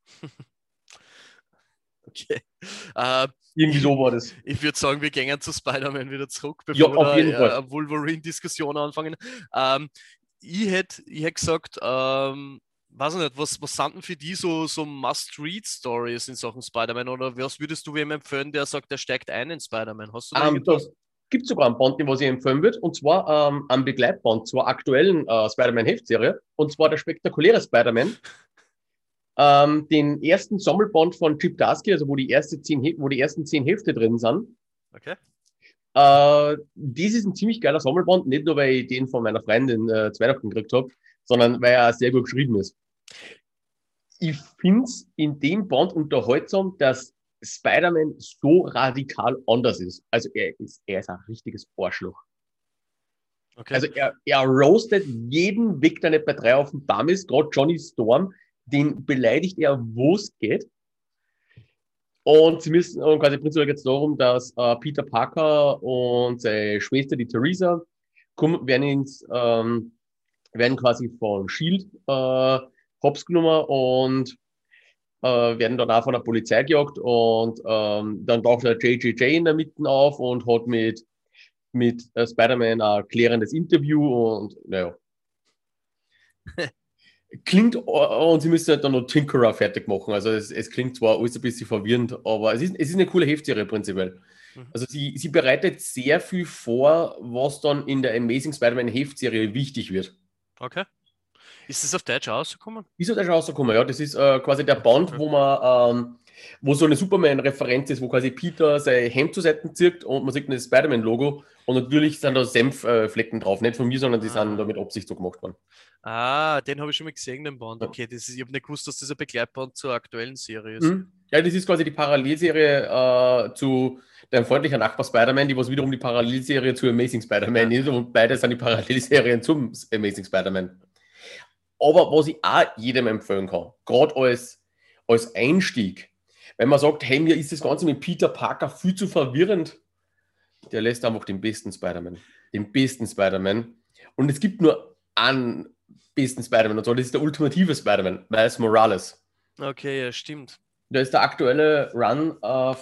B: Okay.
A: Irgendwie so war das.
B: Ich würde sagen, wir gehen zu Spider-Man wieder zurück,
A: bevor wir
B: eine Wolverine-Diskussion anfangen. Ich hätte gesagt, weiß ich nicht, was sind denn für die so Must-Read-Stories in Sachen Spider-Man oder was würdest du wem empfehlen, der sagt, der steigt ein in Spider-Man? Hast du da
A: das gibt sogar ein Band, den was ich empfehlen würde, und zwar ein Begleitband zur aktuellen Spider-Man-Heftserie, und zwar der spektakuläre Spider-Man. Den ersten Sammelband von Chip Darsky, also wo die ersten 10 Hefte drin sind.
B: Okay.
A: Das ist ein ziemlich geiler Sammelband, nicht nur, weil ich den von meiner Freundin zu Weihnachten gekriegt habe, sondern weil er sehr gut geschrieben ist. Ich finde es in dem Band unterhaltsam, dass Spider-Man so radikal anders ist. Also er ist ein richtiges Arschloch. Okay. Also er roastet jeden Weg, der nicht bei 3 auf dem Baum ist, gerade Johnny Storm, den beleidigt er, wo es geht. Und quasi prinzipiell geht es darum, dass Peter Parker und seine Schwester, die Theresa, werden quasi von S.H.I.E.L.D. hops genommen und werden dann auch von der Polizei gejagt und dann taucht der JJJ in der Mitte auf und hat mit Spider-Man ein klärendes Interview und naja. Und sie müssen halt dann noch Tinkerer fertig machen. Also es klingt zwar alles ein bisschen verwirrend, aber es ist eine coole Heftserie prinzipiell.
B: Mhm.
A: Also sie bereitet sehr viel vor, was dann in der Amazing Spider-Man Heftserie wichtig wird.
B: Okay. Ist das auf Deutsch rausgekommen?
A: Ist halt schon rausgekommen, ja. Das ist quasi der Band,
B: Okay.
A: wo so eine Superman-Referenz ist, wo quasi Peter sein Hemd zur Seite zieht und man sieht das Spider-Man-Logo und natürlich sind da Senfflecken drauf. Nicht von mir, sondern die sind da mit Absicht so gemacht worden.
B: Den habe ich schon mal gesehen, den Band.
A: Ja.
B: Okay, ich habe nicht gewusst, dass das ein Begleitband zur aktuellen Serie ist.
A: Mhm. Ja, das ist quasi die Parallelserie zu Dein freundlicher Nachbar Spider-Man, die was wiederum die Parallelserie zu Amazing Spider-Man ist und beide sind die Parallelserien zum Amazing Spider-Man. Aber was ich auch jedem empfehlen kann, gerade als Einstieg, wenn man sagt, hey, mir ist das Ganze mit Peter Parker viel zu verwirrend, der lässt einfach den besten Spider-Man. Den besten Spider-Man. Und es gibt nur einen besten Spider-Man, und zwar das ist der ultimative Spider-Man, Miles Morales.
B: Okay, ja, stimmt.
A: Da ist der aktuelle Run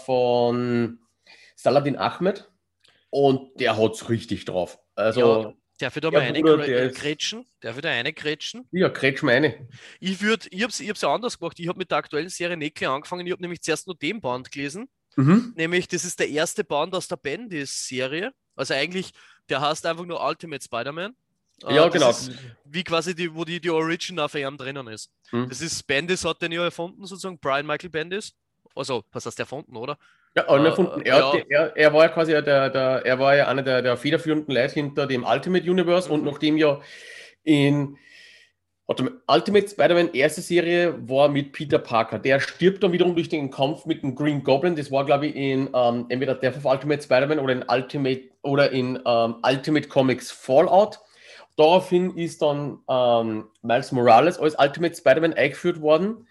A: von Saladin Ahmed und der hat es richtig drauf. Also,
B: Ja, darf ich da
A: der
B: mal
A: Bruder, der ist.
B: grätschen? Darf ich da eine grätschen?
A: Ja, kretsch meine.
B: Ich hab's ja anders gemacht. Ich habe mit der aktuellen Serie nicht gleich angefangen. Ich habe nämlich zuerst nur den Band gelesen.
A: Mhm.
B: Nämlich, das ist der erste Band aus der Bendis-Serie. Also eigentlich, der heißt einfach nur Ultimate Spider-Man.
A: Ja,
B: Das
A: genau.
B: ist wie quasi wo die Origin auf ihm drinnen ist.
A: Mhm.
B: Das ist, Bendis hat den ja erfunden, sozusagen, Brian Michael Bendis. Also, was heißt erfunden, oder?
A: Ja, auch erfunden.
B: Ja.
A: Er war ja quasi er war ja einer der federführenden Leute hinter dem Ultimate Universe und
B: Mhm.
A: nachdem ja in Ultimate Spider-Man erste Serie war mit Peter Parker. Der stirbt dann wiederum durch den Kampf mit dem Green Goblin. Das war, glaube ich, in entweder Death of Ultimate Spider-Man oder in Ultimate Comics Fallout. Daraufhin ist dann Miles Morales als Ultimate Spider-Man eingeführt worden.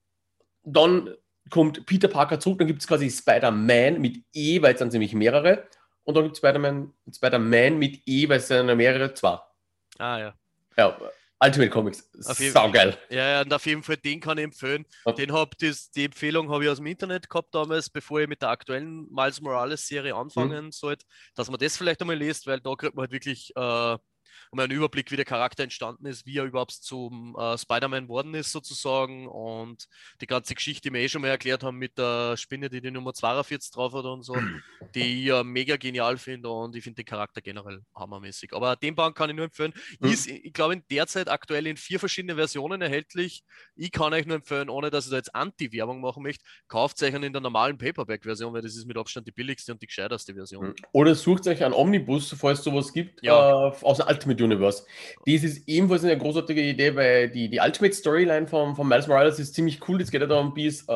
A: Dann kommt Peter Parker zurück, dann gibt es quasi Spider-Man mit E, weil es sind nämlich mehrere. Und dann gibt es Spider-Man mit E, weil es sind mehrere, zwei.
B: Ja.
A: Ja, Ultimate Comics, saugeil.
B: Ja, und auf jeden Fall, den kann ich empfehlen.
A: Ja.
B: Die Empfehlung habe ich aus dem Internet gehabt damals, bevor ich mit der aktuellen Miles Morales Serie anfangen sollte, dass man das vielleicht einmal liest, weil da kriegt man halt wirklich einen Überblick, wie der Charakter entstanden ist, wie er überhaupt zum Spider-Man geworden ist sozusagen und die ganze Geschichte, die wir schon mal erklärt haben mit der Spinne, die Nummer 42 drauf hat und so, die ich ja mega genial finde und ich finde den Charakter generell hammermäßig. Aber den Band kann ich nur empfehlen. Ist, ich glaube, in der Zeit aktuell in 4 verschiedenen Versionen erhältlich. Ich kann euch nur empfehlen, ohne dass ich da jetzt Anti-Werbung machen möchte, kauft euch einen in der normalen Paperback-Version, weil das ist mit Abstand die billigste und die gescheiterste Version.
A: Oder sucht euch einen Omnibus, falls es sowas gibt, aus dem Ultimate Universe. Das ist ebenfalls eine großartige Idee, weil die Ultimate Storyline von Miles Morales ist ziemlich cool. Das geht ja dann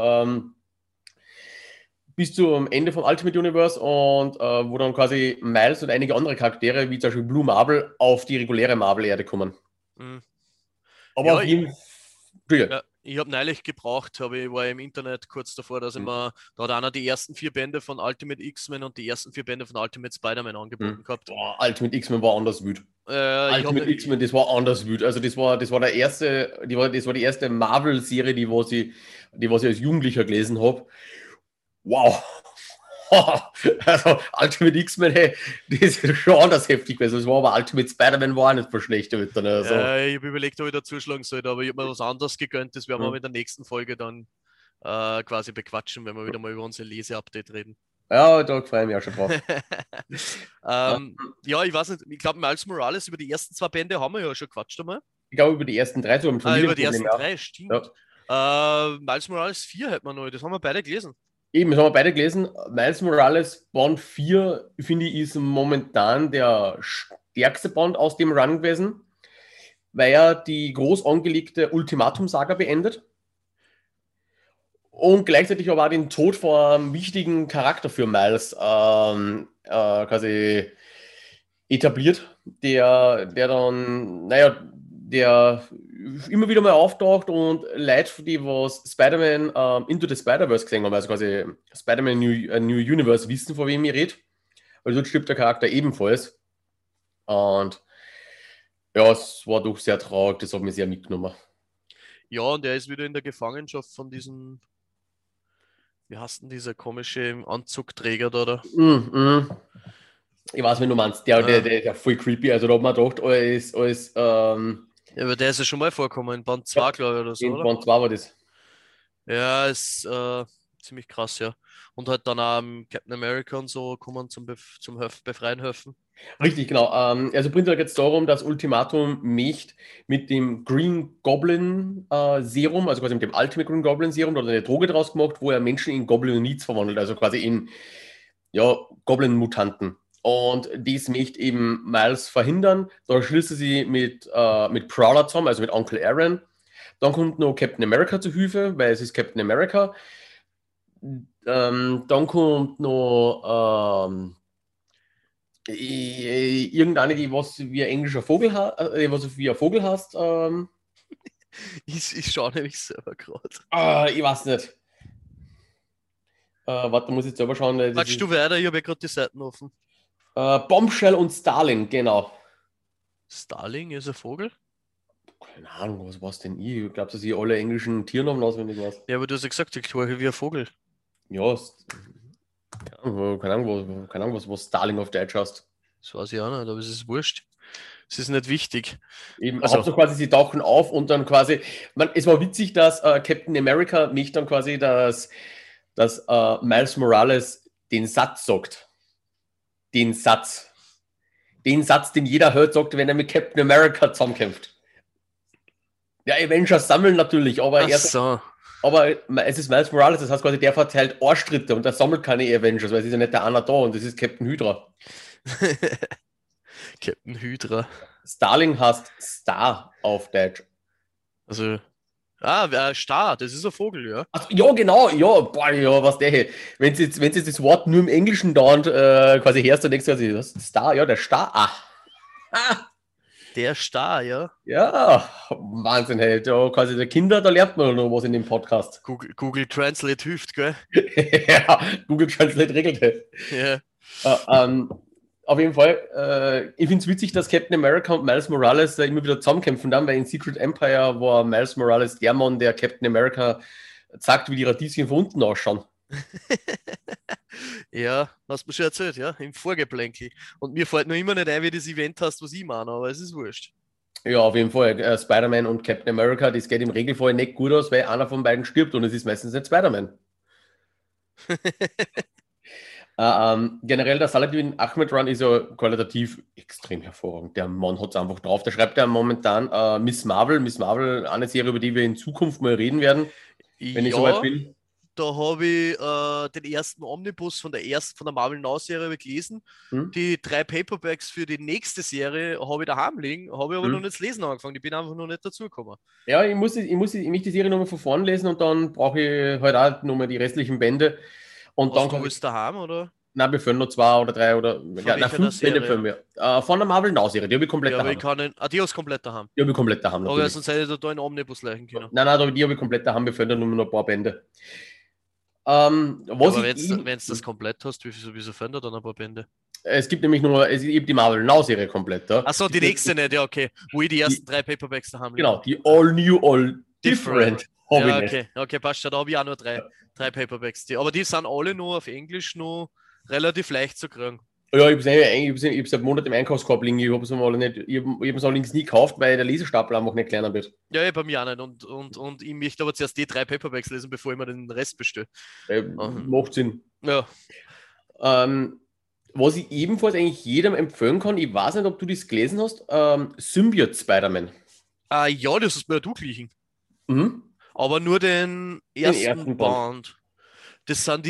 A: bis zum Ende vom Ultimate Universe und wo dann quasi Miles und einige andere Charaktere, wie zum Beispiel Blue Marvel, auf die reguläre Marvel-Erde kommen.
B: Mhm.
A: Aber
B: Ja,
A: auf jeden Fall.
B: ich habe neulich gebraucht, war im Internet kurz davor, dass ich da hat einer die ersten 4 Bände von Ultimate X-Men und die ersten 4 Bände von Ultimate Spider-Man angeboten gehabt.
A: Boah, Ultimate X-Men war anders wütend.
B: Ultimate
A: X-Men, das war anders wütend. Also das war die erste Marvel-Serie, die was ich als Jugendlicher gelesen habe. Wow. Also Ultimate X-Men, hey, das ist schon anders heftig gewesen. Das war aber Ultimate Spider-Man war auch nicht verschlechtert. Also.
B: Ich habe überlegt, ob ich da zuschlagen sollte, aber ich habe mir was anderes gegönnt. Das werden wir mit der nächsten Folge dann quasi bequatschen, wenn wir wieder mal über unser Lese-Update reden.
A: Ja, da freue ich mich auch schon drauf.
B: Ja, ich weiß nicht, ich glaube, Miles Morales über die ersten 2 Bände haben wir ja schon gequatscht einmal.
A: Ich glaube, über die ersten 3 so
B: über die ersten 3, stimmt.
A: Ja.
B: Miles Morales 4 hätten wir noch, das haben wir beide gelesen.
A: Eben, das haben wir beide gelesen. Miles Morales Band 4, finde ich, ist momentan der stärkste Band aus dem Run gewesen, weil er die groß angelegte Ultimatum-Saga beendet und gleichzeitig aber auch den Tod von einem wichtigen Charakter für Miles quasi etabliert, der dann, der immer wieder mal auftaucht und Leute, die was Spider-Man Into the Spider-Verse gesehen haben, also quasi Spider-Man New Universe, wissen, von wem ich rede. Weil dort stirbt der Charakter ebenfalls. Und ja, es war doch sehr traurig, das hat mich sehr mitgenommen.
B: Ja, und er ist wieder in der Gefangenschaft von diesem, wie heißt denn dieser komische Anzugträger da? Oder?
A: Ich weiß, wenn du meinst, der ist ja voll creepy. Also da hat man gedacht, als
B: Ja, aber der ist ja schon mal vorgekommen, in Band 2,
A: Ja,
B: glaube ich, oder so,
A: in
B: oder?
A: Band 2 war das.
B: Ja, ist ziemlich krass, ja. Und halt dann auch Captain America und so kommen zum Befreien helfen.
A: Richtig, genau. Also prinzipiell geht es darum, dass Ultimatum Mecht mit dem Green Goblin Serum, also quasi mit dem Ultimate Green Goblin Serum, da hat er eine Droge draus gemacht, wo er Menschen in Goblinoids verwandelt, also quasi in ja, Goblin-Mutanten. Und dies möchte eben Miles verhindern. Da schließt er sie mit Prowler zusammen, also mit Uncle Aaron. Dann kommt noch Captain America zu Hilfe, weil es ist Captain America. Dann kommt noch irgendeine, die was wie ein englischer Vogel hat, was wie ein Vogel heißt.
B: Ich schaue nämlich selber gerade.
A: Ich weiß nicht. Warte, muss ich jetzt selber schauen. Das
B: Quatsch
A: ist
B: du weiter, ich habe ja gerade die Seiten offen.
A: Bombshell und Stalin, genau.
B: Starling ist ein Vogel?
A: Keine Ahnung, was war's denn ich? Ich glaube, dass ich alle englischen Tiernamen auswendig weiß.
B: Ja, aber du hast ja gesagt, ich klinge wie ein Vogel.
A: Ja, keine Ahnung, was Starling auf Deutsch heißt.
B: Das weiß ich auch nicht, aber es ist wurscht. Es ist nicht wichtig.
A: Eben,
B: Also,
A: Hauptsache quasi, sie tauchen auf und dann quasi, es war witzig, dass Captain America mich dann quasi, dass Miles Morales den Satz sagt. Den Satz. Den Satz, den jeder hört, sagt, wenn er mit Captain America zusammenkämpft. Ja, Avengers sammeln natürlich,
B: ach so.
A: aber es ist Miles Morales, das heißt quasi, der verteilt Arschtritte und der sammelt keine Avengers, weil es ist ja nicht der einer da und das ist Captain Hydra.
B: Captain Hydra.
A: Starling heißt Star auf Deutsch.
B: Also, Star, das ist ein Vogel, ja.
A: Ach, ja, genau, ja, boah, ja, was der hier. Wenn sie das Wort nur im Englischen dauernd quasi hörst, dann denkst du, also, das ist Star, ja, der Star. Ah,
B: Der Star, ja.
A: ja, Wahnsinn, hey, da quasi der Kinder, da lernt man noch was in dem Podcast.
B: Google Translate hilft, gell?
A: Ja, Google Translate regelt. Hey.
B: Ja.
A: Äh, ähm, auf jeden Fall, ich finde es witzig, dass Captain America und Miles Morales da immer wieder zusammenkämpfen dann, weil in Secret Empire war Miles Morales der Mann, der Captain America sagt, wie die Radieschen von unten ausschauen.
B: Ja, hast du mir schon erzählt, ja, im Vorgeplänkel. Und mir fällt noch immer nicht ein, wie das Event hast, was ich meine, aber es ist wurscht.
A: Ja, auf jeden Fall. Spider-Man und Captain America, das geht im Regelfall nicht gut aus, weil einer von beiden stirbt und es ist meistens nicht Spider-Man. Generell der Saladin Ahmed Run ist ja qualitativ extrem hervorragend. Der Mann hat es einfach drauf. Der schreibt ja momentan Miss Marvel. Miss Marvel, eine Serie, über die wir in Zukunft mal reden werden, wenn ich soweit
B: Ja,
A: bin.
B: da habe ich den ersten Omnibus von der Marvel Now-Serie gelesen.
A: Hm?
B: Die 3 Paperbacks für die nächste Serie habe ich daheim liegen, habe ich aber noch
A: Hm?
B: nicht zu lesen angefangen. Ich bin einfach noch nicht dazugekommen.
A: Ja, ich möchte die Serie nochmal von vorn lesen und dann brauche ich halt auch nochmal die restlichen Bände. Und dann
B: Hast du
A: kann
B: alles
A: ich.
B: daheim, oder?
A: Na, wir füllen noch 2 oder 3 oder
B: Von
A: ja, na,
B: welcher der
A: 5 Bände
B: Serie?
A: füllen wir. Von der Marvel Now-Serie, die habe ich komplett
B: Ja, aber ich
A: daheim.
B: kann ihn. Ah, die hast du komplett daheim.
A: Die habe ich komplett daheim,
B: Okay,
A: natürlich.
B: sonst hätte ich da einen Omnibus leichen können.
A: Nein, die habe ich komplett daheim, wir füllen dann nur noch ein paar Bände.
B: Ja,
A: Was
B: aber
A: ich
B: wenn
A: eben,
B: du das komplett hast, wieso fände dann ein paar Bände?
A: es gibt nämlich nur, ich habe die Marvel Now-Serie komplett, ja.
B: Achso, die nächste nicht, ja, okay. Wo ich die ersten
A: Die,
B: 3 Paperbacks daheim liegen
A: genau,
B: habe.
A: die All New, All
B: Different.
A: Different habe ich
B: Ja,
A: nicht.
B: okay, passt schon. Da habe ich auch nur drei Paperbacks. Aber die sind alle nur auf Englisch nur relativ leicht zu kriegen.
A: Ja, ich habe seit Monaten im Einkaufskorb liegen, ich habe es alle nicht, ich habe es allerdings nie gekauft, weil der Lesestapel einfach nicht kleiner wird.
B: Ja, bei mir auch nicht. Und ich möchte aber zuerst die 3 Paperbacks lesen, bevor ich mir den Rest bestelle.
A: Macht Sinn.
B: Ja.
A: Ähm, was ich ebenfalls eigentlich jedem empfehlen kann, ich weiß nicht, ob du das gelesen hast, Symbiote Spider-Man.
B: Ja, das ist mir du gleichen.
A: Mhm.
B: Aber nur den
A: Den
B: ersten
A: ersten Band.
B: Band. Das sind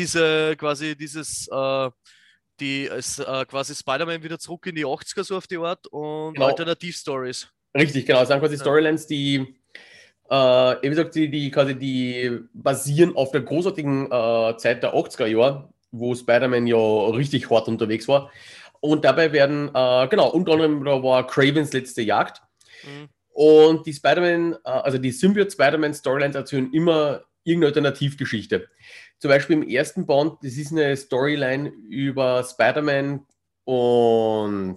B: quasi Spider-Man wieder zurück in die 80er, so auf die Art, und
A: Genau,
B: Alternativ-Stories.
A: richtig, genau. Das sind quasi
B: Ja.
A: Storylines, die, wie gesagt, die basieren auf der großartigen Zeit der 80er Jahre, wo Spider-Man ja richtig hart unterwegs war. Und dabei werden, genau, unter anderem da war Cravens letzte Jagd.
B: Mhm.
A: Und die Spider-Man, also die Symbiote Spider-Man Storylines erzählen immer irgendeine Alternativgeschichte. Zum Beispiel im ersten Band, das ist eine Storyline über Spider-Man und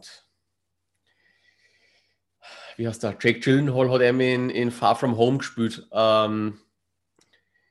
A: wie heißt der? Jake Gyllenhaal hat eben in Far From Home gespielt.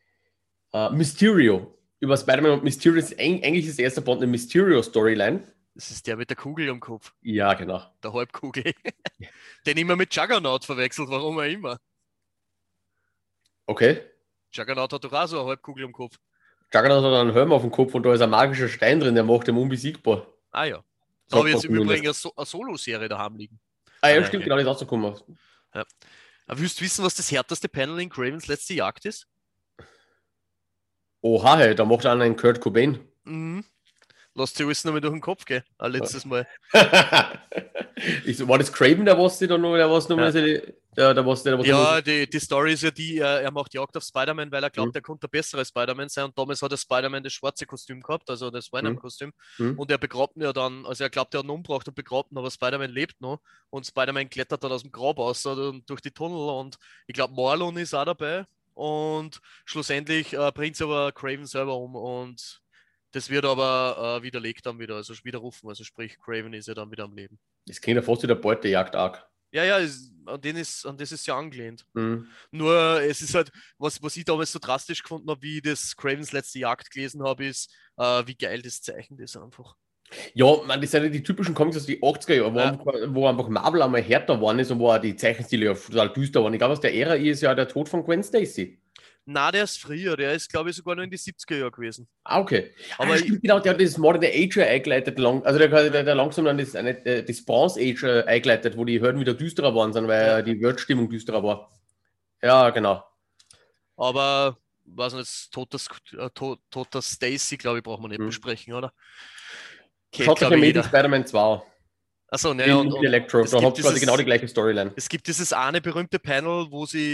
A: Mysterio. Über Spider-Man und Mysterio ist eigentlich das erste Band eine Mysterio-Storyline.
B: Das ist der mit der Kugel am Kopf,
A: Ja, genau.
B: der Halbkugel. Den immer mit Juggernaut verwechselt, warum auch immer.
A: Okay.
B: Juggernaut hat doch auch so eine Halbkugel am Kopf.
A: Juggernaut hat einen Helm auf dem Kopf und da ist ein magischer Stein drin, der macht ihn unbesiegbar.
B: Ah ja. Da habe
A: Sagt
B: ich
A: man
B: jetzt im Übrigen
A: zumindest.
B: eine Solo-Serie daheim liegen.
A: Ah ja, stimmt,
B: Eine,
A: genau, das ist rausgekommen.
B: ja. Aber willst du wissen, was das härteste Panel in Cravens letzte Jagd ist?
A: Oha, hey, da macht einer einen Kurt Cobain.
B: Mhm. Lass dir alles nochmal durch den Kopf gehen. Ein letztes Mal.
A: War das Craven, der was da noch, der was noch
B: Ja.
A: der was
B: Ja, die Story ist ja die, er macht Jagd auf Spider-Man, weil er glaubt,
A: hm,
B: er konnte der bessere Spider-Man sein. Und damals hat der Spider-Man das schwarze Kostüm gehabt, also das
A: hm,
B: Venom-Kostüm.
A: hm.
B: Und er begrabt ihn ja dann, also er glaubt, er hat ihn umgebracht und begrabt ihn, aber Spider-Man lebt noch. Und Spider-Man klettert dann aus dem Grab raus und durch die Tunnel. Und ich glaube, Marlon ist auch dabei. Und schlussendlich bringt es aber Craven selber um. Und das wird aber widerlegt dann wieder, also widerrufen. Also sprich, Craven ist ja dann wieder am Leben.
A: Das klingt ja fast wie der Beutejagd-Arc.
B: Ja, ja, an das ist ja angelehnt.
A: Hm.
B: Nur es ist halt, was ich damals so drastisch gefunden habe, wie ich das Cravens letzte Jagd gelesen habe, ist, wie geil das Zeichen ist einfach.
A: Ja, man, das sind ja die typischen Comics aus den 80er Jahren,
B: Ja.
A: wo einfach Marvel einmal härter geworden ist und wo auch die Zeichenstile ja total düster waren. Ich glaube, aus der Ära ist ja der Tod von Gwen Stacy.
B: Na, der ist früher, der ist, glaube ich, sogar noch in die 70er Jahre gewesen.
A: Ah, okay.
B: Aber
A: Stimmt, genau, der hat das Modern Age eingeleitet, also der langsam dann das Bronze Age eingeleitet, wo die Hürden wieder düsterer waren sind, weil
B: ja.
A: die Weltstimmung düsterer war. Ja, genau.
B: Aber, was nicht, toter Stacy, glaube ich, braucht man nicht
A: Hm.
B: besprechen, oder? Kennt,
A: Schaut euch
B: glaube ich,
A: Amazing
B: jeder.
A: Spider-Man 2
B: Achso, ne,
A: mit Electro,
B: es
A: da
B: gibt
A: habt ihr quasi genau die
B: dieses,
A: gleiche Storyline.
B: es gibt dieses eine berühmte Panel,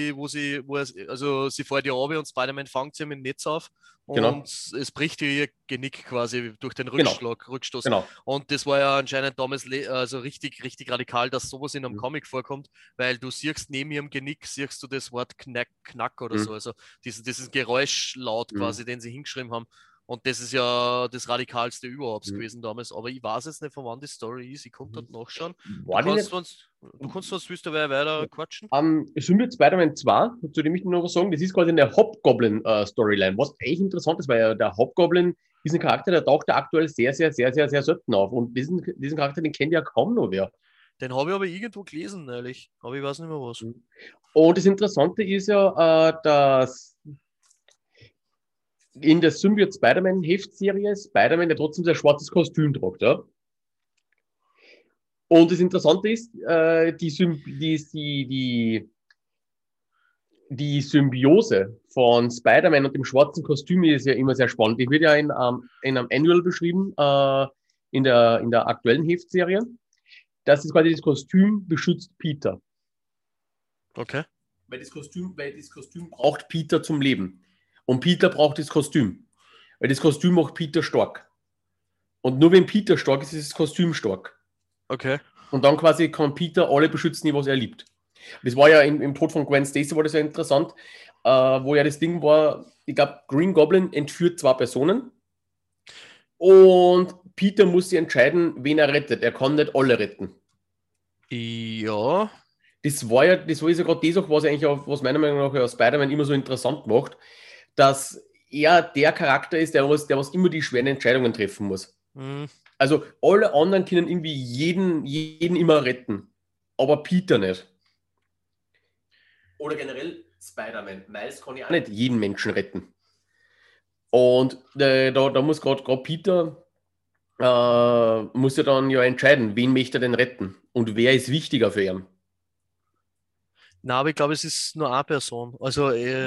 B: also sie fährt ja runter und Spider-Man fängt sie mit dem Netz auf
A: Genau,
B: und es bricht ihr Genick quasi durch den
A: genau,
B: Rückstoß.
A: genau.
B: Und das war ja anscheinend damals also richtig, richtig radikal, dass sowas in einem
A: Hm.
B: Comic vorkommt, weil du siehst neben ihrem Genick, siehst du das Wort Knack oder so,
A: Hm.
B: also dieses Geräuschlaut
A: Hm.
B: quasi, den sie hingeschrieben haben. Und das ist ja das Radikalste überhaupt
A: Hm.
B: gewesen damals. Aber ich weiß jetzt nicht, von wann die Story ist. Ich konnte dort nachschauen. Du
A: War die
B: kannst
A: nicht?
B: uns, du kannst uns, willst du weiter quatschen?
A: Symbiote Spider-Man 2, zu dem ich noch was sagen, das ist quasi eine Hobgoblin-Storyline, was echt interessant ist, weil der Hobgoblin ist ein Charakter, der taucht ja aktuell sehr, sehr, sehr, sehr, sehr selten auf. Und diesen Charakter, den kennt ja kaum noch wer.
B: Den habe ich aber irgendwo gelesen, neulich. Aber ich weiß nicht mehr was.
A: Und das Interessante ist ja, dass in der Symbiote Spider-Man Heftserie Spider-Man ja trotzdem sein schwarzes Kostüm trägt, ja. Und das Interessante ist, die Symbiose von Spider-Man und dem schwarzen Kostüm ist ja immer sehr spannend. Die wird ja in einem Annual beschrieben, in der aktuellen Heftserie. Das ist quasi das Kostüm beschützt Peter.
B: Okay.
A: Weil das Kostüm braucht Peter zum Leben. Und Peter braucht das Kostüm. Weil das Kostüm macht Peter stark. Und nur wenn Peter stark ist, ist das Kostüm stark.
B: Okay.
A: Und dann quasi kann Peter alle beschützen, die was er liebt. Das war ja im Tod von Gwen Stacy war das ja interessant, wo ja das Ding war, ich glaube, Green Goblin entführt 2 Personen und Peter muss sich entscheiden, wen er rettet. Er kann nicht alle retten.
B: Ja.
A: Das war ja gerade das auch, was eigentlich auch, was meiner Meinung nach Spider-Man immer so interessant macht, dass er der Charakter ist, der was immer die schweren Entscheidungen treffen muss.
B: Hm.
A: Also alle anderen können irgendwie jeden immer retten, aber Peter nicht. Oder generell Spider-Man. Miles kann ja auch nicht jeden Menschen retten. Und da muss gerade Peter muss ja dann ja entscheiden, wen möchte er denn retten und wer ist wichtiger für ihn.
B: Na, aber ich glaube, es ist nur eine Person. Also,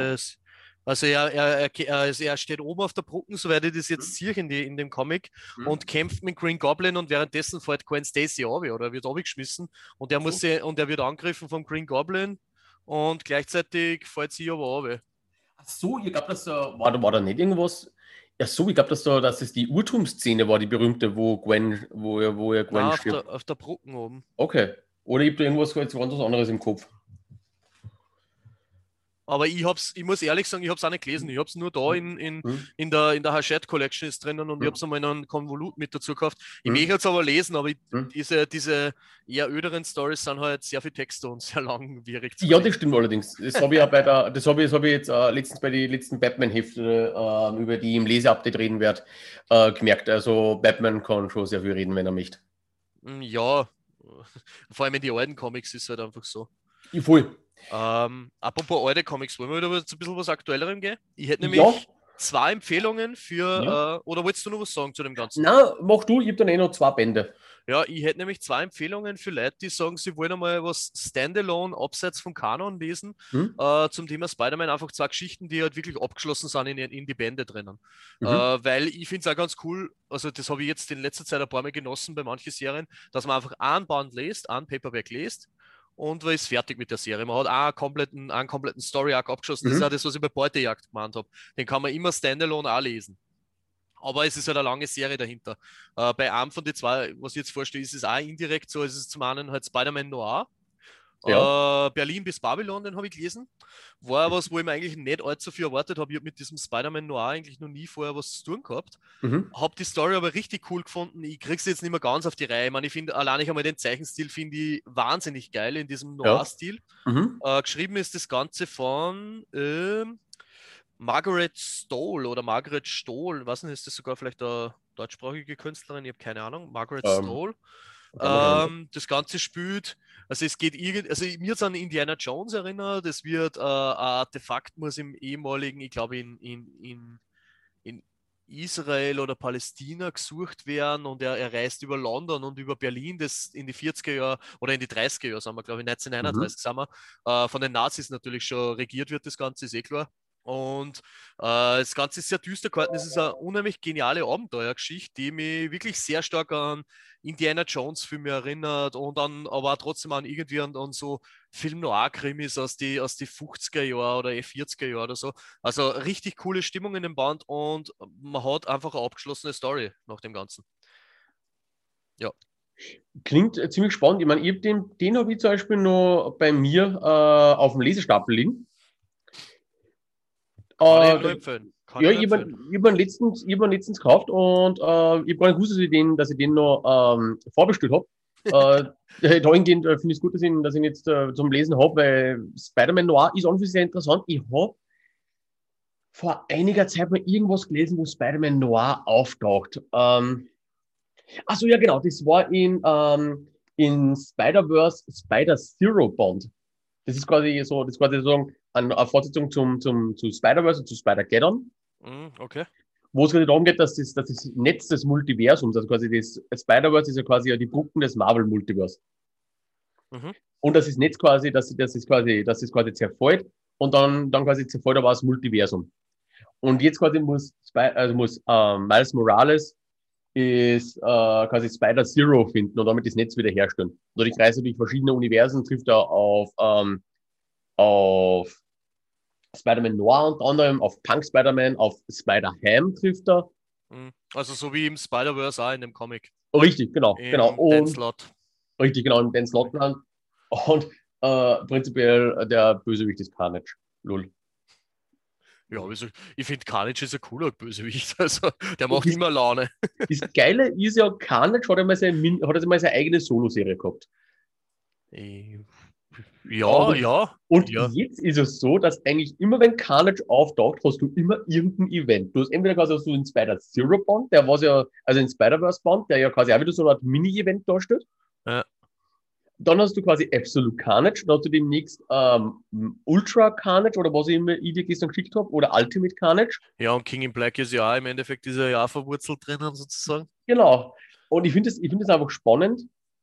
B: er steht oben auf der Brücke, soweit ich das jetzt sehe in dem Comic, und kämpft mit Green Goblin und währenddessen fällt Gwen Stacy runter oder wird abgeschmissen und er wird angegriffen vom Green Goblin und gleichzeitig fällt sie aber runter.
A: Ach so, ich glaube, war da nicht irgendwas. Ja, so, ich glaube, dass es die Urtum-Szene war, die berühmte, wo er Gwen
B: Na,
A: stirbt.
B: auf der Brücke oben.
A: Okay. Oder ich habe da irgendwas ganz anderes im Kopf.
B: Aber ich muss ehrlich sagen, ich habe es auch nicht gelesen. Ich habe es nur da
A: Hm?
B: in der Hachette Collection ist drinnen und ich habe
A: Hm?
B: es einmal in einem Konvolut mit dazu gekauft. Ich
A: Hm?
B: möchte es aber lesen, aber
A: Hm?
B: diese eher öderen Stories sind halt sehr viel Texte und sehr langwierig zu
A: Ja, das
B: lesen.
A: stimmt allerdings. Das habe ich jetzt letztens bei den letzten Batman-Heften, über die ich im Leseupdate reden werde, gemerkt. Also Batman kann schon sehr viel reden, wenn er möchte.
B: Ja, vor allem in die alten Comics ist es halt einfach so.
A: Ich voll.
B: Apropos alte Comics, wollen wir wieder zu ein bisschen was Aktuellerem gehen? Ich hätte
A: Ja,
B: nämlich zwei Empfehlungen
A: ja.
B: oder wolltest du noch was sagen zu dem Ganzen?
A: Na, mach du, ich habe dann eh noch zwei Bände.
B: Ja, ich hätte nämlich zwei Empfehlungen für Leute, die sagen, sie wollen einmal was Standalone abseits vom Kanon lesen,
A: Hm?
B: zum Thema Spider-Man. Einfach zwei Geschichten, die halt wirklich abgeschlossen sind in die Bände drinnen.
A: Mhm.
B: Weil ich finde es auch ganz cool, also das habe ich jetzt in letzter Zeit ein paar Mal genossen bei manchen Serien, dass man einfach einen Band liest, einen Paperback liest und man ist fertig mit der Serie. Man hat einen kompletten Story-Arc abgeschlossen. Das ist auch
A: Mhm.
B: das, was ich bei Beutejagd gemeint habe. Den kann man immer Standalone auch lesen. Aber es ist halt eine lange Serie dahinter. Bei einem von den zwei, was ich jetzt vorstelle, ist es auch indirekt so. Es ist zum einen halt Spider-Man Noir.
A: Ja.
B: Berlin bis Babylon, den habe ich gelesen. War was, wo ich mir eigentlich nicht allzu viel erwartet habe. Ich habe mit diesem Spider-Man Noir eigentlich noch nie vorher was zu tun gehabt.
A: Mhm.
B: Habe die Story aber richtig cool gefunden. Ich kriege sie jetzt nicht mehr ganz auf die Reihe. Ich meine, ich finde, allein ich einmal den Zeichenstil finde ich wahnsinnig geil in diesem
A: Ja.
B: Noir-Stil.
A: Mhm.
B: Geschrieben ist das Ganze von Margaret Stohl oder Margaret Stohl, was denn ist das sogar vielleicht eine deutschsprachige Künstlerin, ich habe keine Ahnung, Margaret
A: Ähm,
B: Stohl.
A: kann man gerne mal.
B: Das Ganze spielt, also es geht also mir hat es an Indiana Jones erinnert, es wird ein Artefakt muss im ehemaligen, ich glaube in Israel oder Palästina gesucht werden und er reist über London und über Berlin, das in die 40er Jahre oder in die 30er Jahre, sagen wir, glaube ich,
A: Mhm.
B: 1931 sind wir, von den Nazis natürlich schon regiert wird, das Ganze, ist eh klar. Und das Ganze ist sehr düster geworden. Es ist eine unheimlich geniale Abenteuergeschichte, die mich wirklich sehr stark an Indiana Jones-Filme erinnert und an, aber auch trotzdem an irgendwie an so Film-Noir-Krimis aus die 50er Jahre oder 40er Jahre oder so. Also richtig coole Stimmung in dem Band und man hat einfach eine abgeschlossene Story nach dem Ganzen. Ja.
A: Klingt ziemlich spannend. Ich meine, den habe ich zum Beispiel noch bei mir auf dem Lesestapel liegen.
B: Kann ich nur
A: Der,
B: empfehlen. Kann
A: ja,
B: ich nur empfehlen.
A: ich hab ihn letztens gekauft und ich habe gar nicht gewusst, dass ich den noch vorbestellt habe. Dahingehend finde ich es gut, dass ich ihn jetzt zum Lesen habe, weil Spider-Man Noir ist an und für sich sehr interessant. Ich habe vor einiger Zeit mal irgendwas gelesen, wo Spider-Man Noir auftaucht. Achso, ja, genau, das war in Spider-Verse Spider-Zero Bond. Das ist quasi so eine Fortsetzung zu Spider-Verse und zu Spider-Geddon,
B: Okay.
A: wo es quasi darum geht, dass das Netz des Multiversums, also quasi das Spider-Verse ist ja quasi ja die Brücken des Marvel-Multiverse.
B: Mhm.
A: Und das ist Netz quasi, dass es quasi zerfällt und dann quasi zerfällt aber das Multiversum. Und jetzt quasi muss Miles Morales ist quasi Spider-Zero finden und damit das Netz wiederherstellen. Und dadurch reist er durch verschiedene Universen, trifft er auf Spider-Man Noir unter anderem, auf Punk Spider-Man, auf Spider-Ham trifft er.
B: Also so wie im Spider-Verse auch in dem Comic.
A: Oh, richtig, genau.
B: Im Dan
A: Und
B: Slott.
A: richtig, genau, im Dan
B: Comic.
A: Slotman. Und prinzipiell der Bösewicht ist Carnage. Lul.
B: Ja, also, ich finde Carnage ist ein cooler Bösewicht. Also der
A: Und
B: macht immer Laune.
A: das Geile ist ja, Carnage hat ja mal seine eigene Solo-Serie gehabt.
B: Äh,
A: Und,
B: Ja, ja,
A: und
B: ja.
A: jetzt ist es so, dass eigentlich immer, wenn Carnage auftaucht, hast du immer irgendein Event. Du hast entweder quasi hast du den Spider-Zero-Bond, der was ja, also den Spider-Verse-Bond, der ja quasi auch wieder so eine Art Mini-Event darstellt.
B: Ja.
A: Dann hast du quasi Absolute Carnage, dann hast du demnächst Ultra Carnage oder was ich immer ich dir gestern geschickt habe, oder Ultimate Carnage.
B: Ja, und King in Black ist ja auch im Endeffekt dieser Jahr verwurzelt drinnen sozusagen.
A: Genau. Und ich finde das einfach spannend,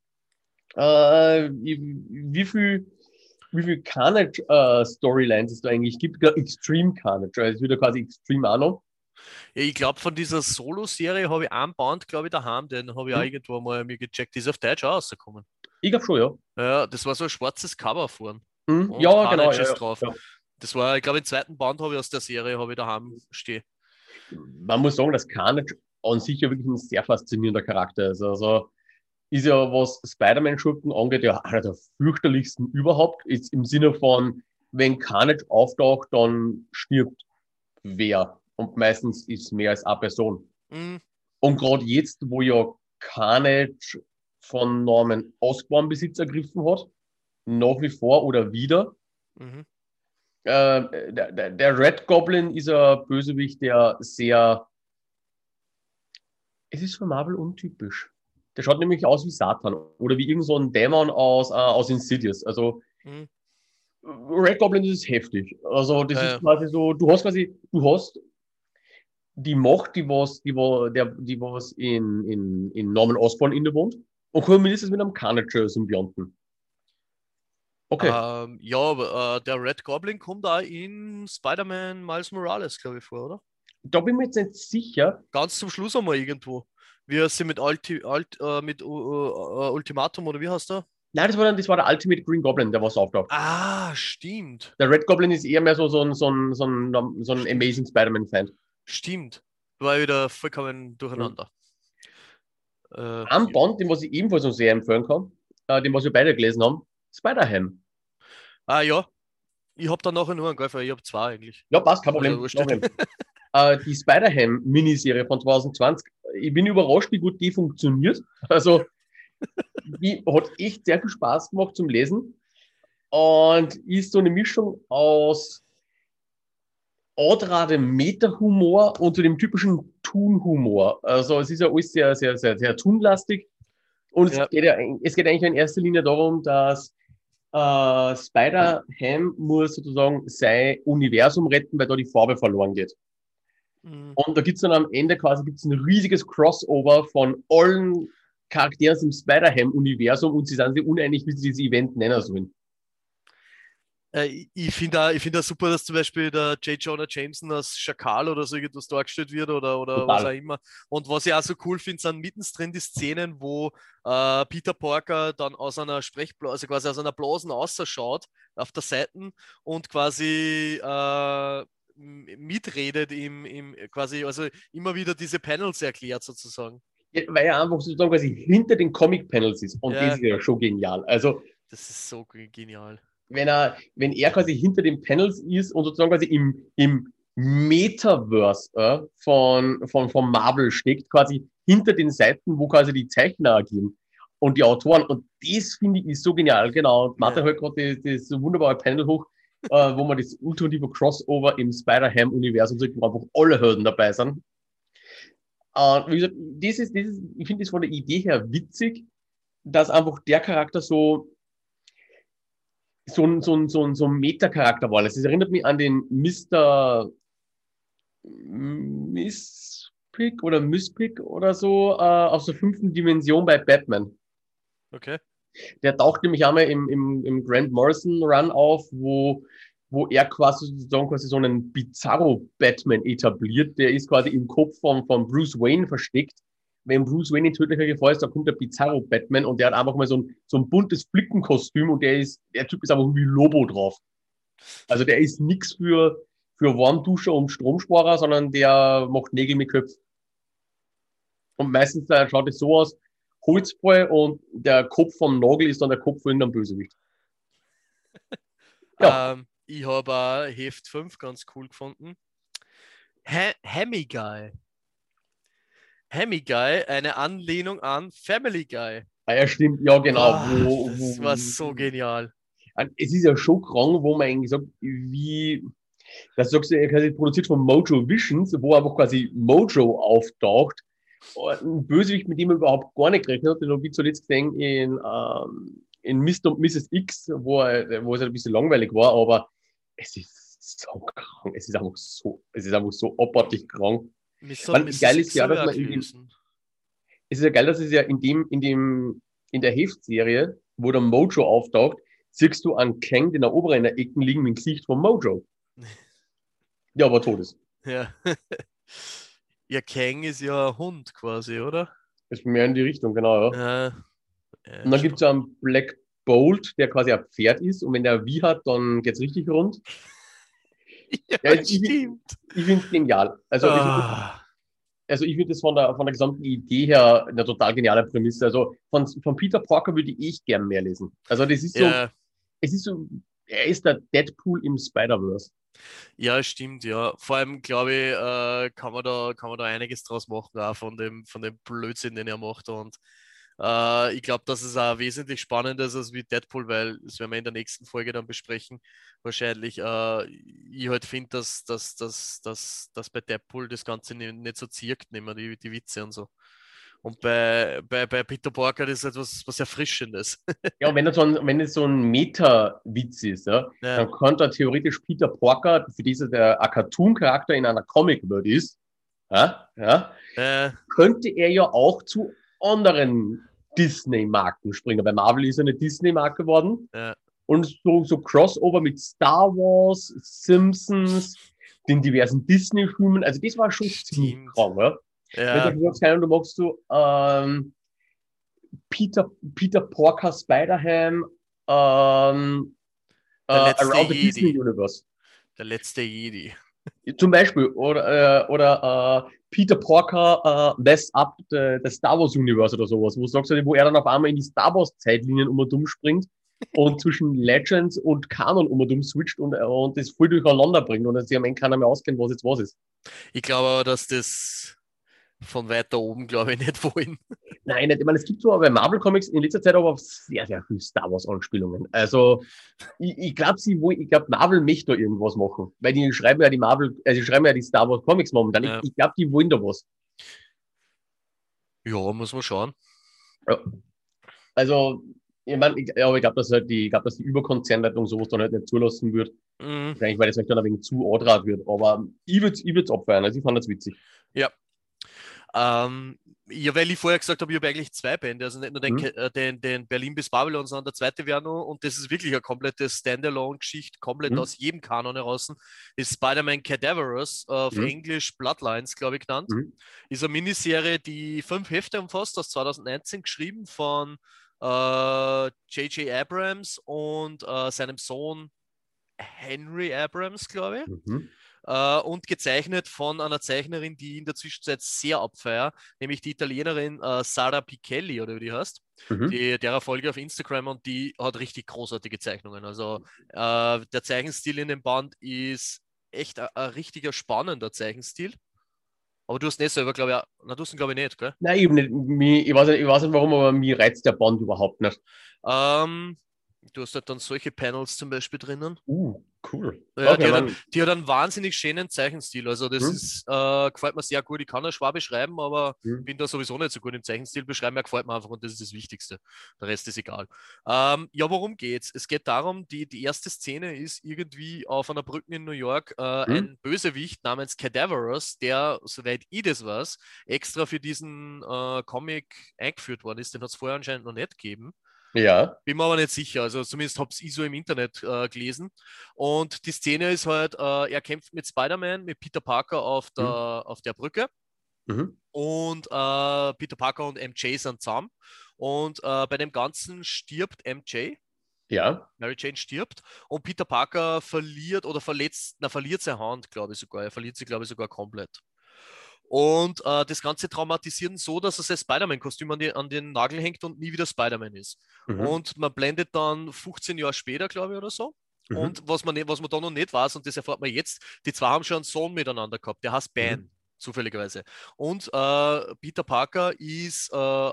A: wie viel Carnage-Storylines es da eigentlich gibt. Ja, Extreme Carnage, also es wird ja quasi Extreme auch noch.
B: Ja, ich glaube, von dieser Solo-Serie habe ich einen Band, glaube ich, daheim, den habe ich auch
A: Hm?
B: irgendwo mal mir gecheckt. Die ist auf Deutsch auch rausgekommen.
A: Ich glaube schon, ja.
B: Ja, das war so ein schwarzes Cover vorn.
A: Hm?
B: Und
A: Ja, genau,
B: Carnage
A: ja,
B: ist
A: ja.
B: drauf.
A: Ja.
B: Das war, ich glaube, den zweiten Band habe ich aus der Serie, habe ich daheim stehen.
A: Man muss sagen, dass Carnage an sich ja wirklich ein sehr faszinierender Charakter ist. Also ist ja, was Spider-Man-Schurken angeht, ja einer der fürchterlichsten überhaupt. Ist im Sinne von, wenn Carnage auftaucht, dann stirbt wer. Und meistens ist es mehr als eine Person.
B: Mhm.
A: Und gerade jetzt, wo ja Carnage von Norman Osborn Besitz ergriffen hat, nach wie vor oder wieder,
B: Mhm.
A: der Red Goblin ist ein Bösewicht, der sehr, es ist für Marvel untypisch. Der schaut nämlich aus wie Satan oder wie irgend so ein Dämon aus Insidious. Also
B: Mhm.
A: Red Goblin ist heftig. Also das ist
B: Ja.
A: quasi so, du hast die Macht, die was in Norman Osborn innewohnt und kombinierst es mit einem Carnage-Symbionten. Okay,
B: Ja, aber der Red Goblin kommt da in Spider-Man Miles Morales, glaube ich, vor, oder?
A: da bin ich mir jetzt nicht sicher.
B: Ganz zum Schluss einmal irgendwo. Wie er sie mit Ultimatum oder wie heißt der?
A: Nein, das war der Ultimate Green Goblin, der was auftaucht.
B: Ah, stimmt.
A: Der Red Goblin ist eher mehr so ein
B: Stimmt.
A: Amazing Spider-Man-Fan.
B: Stimmt. War ich wieder vollkommen
A: Mhm.
B: durcheinander.
A: Am
B: Ja.
A: Band, den was ich ebenfalls noch sehr empfehlen kann, den was wir beide gelesen haben, Spider-Ham.
B: Ah ja, ich habe dann nachher nur einen Golfer, ich habe zwei eigentlich.
A: Ja, passt, kein
B: Also
A: Problem.
B: wurscht.
A: Noch hin. Die Spider-Ham-Miniserie von 2020. Ich bin überrascht, wie gut die funktioniert. Also, die hat echt sehr viel Spaß gemacht zum Lesen und ist so eine Mischung aus dem Meta-Humor und so dem typischen Toon-Humor. Also, es ist ja alles sehr, sehr, sehr, sehr Toon-lastig. Und
B: Ja.
A: es geht eigentlich in erster Linie darum, dass Spider-Ham muss sozusagen sein Universum retten, weil da die Farbe verloren geht.
B: Mhm.
A: Und da gibt es dann am Ende quasi gibt's ein riesiges Crossover von allen Charakteren im Spider-Ham-Universum und sie sind sich uneinig, wie sie dieses Event nennen sollen.
B: Ich find auch super, dass zum Beispiel der J. Jonah Jameson als Schakal oder so irgendwas dargestellt wird oder was auch
A: Total.
B: immer. Und was ich auch so cool finde, sind mittendrin die Szenen, wo Peter Parker dann aus einer Sprechblase, also quasi aus einer Blasen ausschaut auf der Seite und quasi mitredet quasi, also immer wieder diese Panels erklärt sozusagen.
A: Ja, weil er einfach sozusagen quasi hinter den Comic-Panels ist. Und das
B: Ja,
A: ist ja schon genial. Also,
B: das ist so genial.
A: wenn er quasi hinter den Panels ist und sozusagen quasi im Metaverse von Marvel steckt, quasi hinter den Seiten, wo quasi die Zeichner agieren und die Autoren. Und das finde ich ist so genial. Genau. Martin
B: Ja.
A: hat gerade das wunderbare Panel hoch, wo man das ultimative Crossover im Spider-Ham-Universum sieht, wo einfach alle Helden dabei sind. Wie gesagt, ich finde das von der Idee her witzig, dass einfach der Charakter so ein Meta-Charakter war. Das erinnert mich an den Mr. Mispick oder Mispick oder so aus der 5. Dimension bei Batman.
B: Okay.
A: Der taucht nämlich einmal im Grant Morrison Run auf, wo er quasi so einen Bizarro-Batman etabliert. Der ist quasi im Kopf von Bruce Wayne versteckt. Wenn Bruce Wayne in tödlicher Gefahr ist, da kommt der Bizarro-Batman und der hat einfach mal so ein buntes Flickenkostüm und der Typ ist einfach wie Lobo drauf. Also der ist nichts für Warmduscher und Stromsparer, sondern der macht Nägel mit Köpfen. Und meistens schaut es so aus, Holzball und der Kopf vom Nagel ist dann der Kopf von einem Bösewicht. Ja,
B: Ich habe Heft 5 ganz cool gefunden. Hammy Guy. Hammy Guy, eine Anlehnung an Family Guy.
A: ja, stimmt, ja, genau.
B: Das war so genial.
A: Es ist ja schon krank, wo man eigentlich sagt, das sagst du, er quasi produziert von Mojo Visions, wo einfach quasi Mojo auftaucht. Ein Bösewicht, mit dem man überhaupt gar nicht gerechnet hat, den habe ich zuletzt gesehen in Mr. und Mrs. X, wo es ein bisschen langweilig war, aber es ist so krank. Es ist einfach so abartig krank.
B: Mr. und
A: Man,
B: Mrs.
A: geil ist
B: X
A: ja,
B: habe ich
A: dass
B: auch
A: man
B: gelesen.
A: es ist ja geil, dass es ja in der Heftserie, wo der Mojo auftaucht, siehst du an Kang, den Eroberer in der Ecke liegen, mit dem Gesicht von Mojo. Der aber tot ist.
B: Ja. Ja, Kang ist ja ein Hund quasi, oder?
A: Das ist mehr in die Richtung, genau, ja.
B: Ja,
A: Und dann gibt es ja einen Black Bolt, der quasi ein Pferd ist. Und wenn der wie hat, dann geht es richtig rund.
B: ja,
A: Ja, ich
B: stimmt.
A: finde es genial.
B: Ah,
A: Also ich finde das von der gesamten Idee her eine total geniale Prämisse. Also von Peter Parker würde ich gern mehr lesen. Also das ist so,
B: ja,
A: es ist so, Er ist der Deadpool im Spider-Verse.
B: Ja, stimmt, ja. Vor allem, glaube ich, kann man da einiges draus machen, auch von dem Blödsinn, den er macht. Und ich glaube, dass es auch wesentlich spannender ist als wie Deadpool, weil das werden wir in der nächsten Folge dann besprechen. Wahrscheinlich, ich halt finde, dass bei Deadpool das Ganze nicht so zirkt, nicht mehr die Witze und so. Und bei Peter Parker das ist etwas was Erfrischendes.
A: Ja, wenn es so ein Meta-Witz ist, ja,
B: Ja,
A: dann könnte Theoretisch Peter Parker, für diese der ein Cartoon-Charakter in einer Comic-Welt ist, ja,
B: äh,
A: könnte er ja auch zu anderen Disney-Marken springen. Bei Marvel ist er eine Disney-Marke geworden.
B: ja,
A: Und so Crossover mit Star Wars, Simpsons, den diversen Disney-Filmen. Also das war schon ziemlich
B: stimmt.
A: krank, ja. Wenn
B: Ja,
A: du sagst, hey, du magst so Peter Porker Spider-Ham
B: der letzte
A: Around the Disney
B: Jedi.
A: Universe.
B: Der letzte Jedi.
A: Zum Beispiel. Oder Peter Porker Mess Up the Star Wars Universe oder sowas, wo du sagst, wo er dann auf einmal in die Star Wars Zeitlinien springt und zwischen Legends und Kanon switcht und das voll durcheinander bringt und sich am Ende keiner mehr auskennt, was jetzt was ist.
B: Ich glaube aber, dass das von weiter oben, glaube ich, nicht wollen.
A: Nein, nicht. Ich meine, es gibt so bei Marvel Comics in letzter Zeit aber sehr, sehr viele Star Wars Anspielungen. Also, ich glaube, Marvel möchte da irgendwas machen. Weil die schreiben ja die schreiben ja die Star Wars Comics momentan.
B: Ja,
A: Ich glaube, die wollen da was.
B: ja, muss man schauen.
A: Ja. Also, ich meine, aber ich glaube, dass die Überkonzernleitung sowas dann halt nicht zulassen wird.
B: Mhm.
A: Wahrscheinlich, weil das vielleicht dann ein wenig zu adrat wird. Aber ich würd's abfeiern. Also, ich fand das witzig.
B: Ja. Ja, weil ich vorher gesagt habe, ich habe eigentlich zwei Bände, also nicht nur den,
A: Mhm.
B: den Berlin bis Babylon, sondern der zweite wäre noch, und das ist wirklich eine komplette Standalone-Geschichte, komplett
A: Mhm.
B: aus jedem Kanon heraus, ist Spider-Man Cadaverous, auf
A: Mhm.
B: Englisch Bloodlines, glaube ich, genannt.
A: Mhm.
B: Ist eine Miniserie, die 5 Hefte umfasst, aus 2019 geschrieben von J.J. Abrams und seinem Sohn Henry Abrams, glaube ich.
A: Mhm.
B: Und gezeichnet von einer Zeichnerin, die ich in der Zwischenzeit sehr abfeier, nämlich die Italienerin Sara Pichelli, oder wie die heißt,
A: Mhm.
B: derer Folge auf Instagram, und die hat richtig großartige Zeichnungen. Also der Zeichenstil in dem Band ist echt ein richtiger spannender Zeichenstil. Aber du hast nicht selber, glaube ich, na, du hast ihn, glaube ich, nicht, gell?
A: Nein, ich weiß nicht warum, aber mir reizt der Band überhaupt nicht.
B: Ähm, du hast halt dann solche Panels zum Beispiel drinnen.
A: Cool.
B: Ja,
A: Okay,
B: die hat,
A: man.
B: die hat einen wahnsinnig schönen Zeichenstil. Also das
A: Hm?
B: ist, gefällt mir sehr gut. Ich kann das schwer beschreiben, aber
A: Hm?
B: bin da sowieso nicht so gut im Zeichenstil beschreiben. Er gefällt mir einfach, und das ist das Wichtigste. Der Rest ist egal. Ja, worum geht's? Es geht darum, die erste Szene ist irgendwie auf einer Brücke in New York
A: Hm?
B: ein Bösewicht namens Cadaverous, der, soweit ich das weiß, extra für diesen Comic eingeführt worden ist. Den hat es vorher anscheinend noch nicht gegeben.
A: Ja.
B: Bin mir aber nicht sicher, also zumindest habe ich so im Internet gelesen. Und die Szene ist halt, er kämpft mit Spider-Man, mit Peter Parker
A: Hm?
B: auf der Brücke,
A: Mhm.
B: und Peter Parker und MJ sind zusammen. Und bei dem Ganzen stirbt MJ,
A: Ja.
B: Mary Jane stirbt, und Peter Parker verliert oder verliert seine Hand, glaube ich sogar. Er verliert sie, glaube ich, sogar komplett. Und das Ganze traumatisiert ihn so, dass er sein Spider-Man-Kostüm an den Nagel hängt und nie wieder Spider-Man ist.
A: Mhm.
B: Und man blendet dann 15 Jahre später, glaube ich, oder so.
A: Mhm.
B: Und was man da noch nicht weiß, und das erfahrt man jetzt, die zwei haben schon einen Sohn miteinander gehabt, der heißt
A: Mhm.
B: Ben, zufälligerweise. Und Peter Parker ist,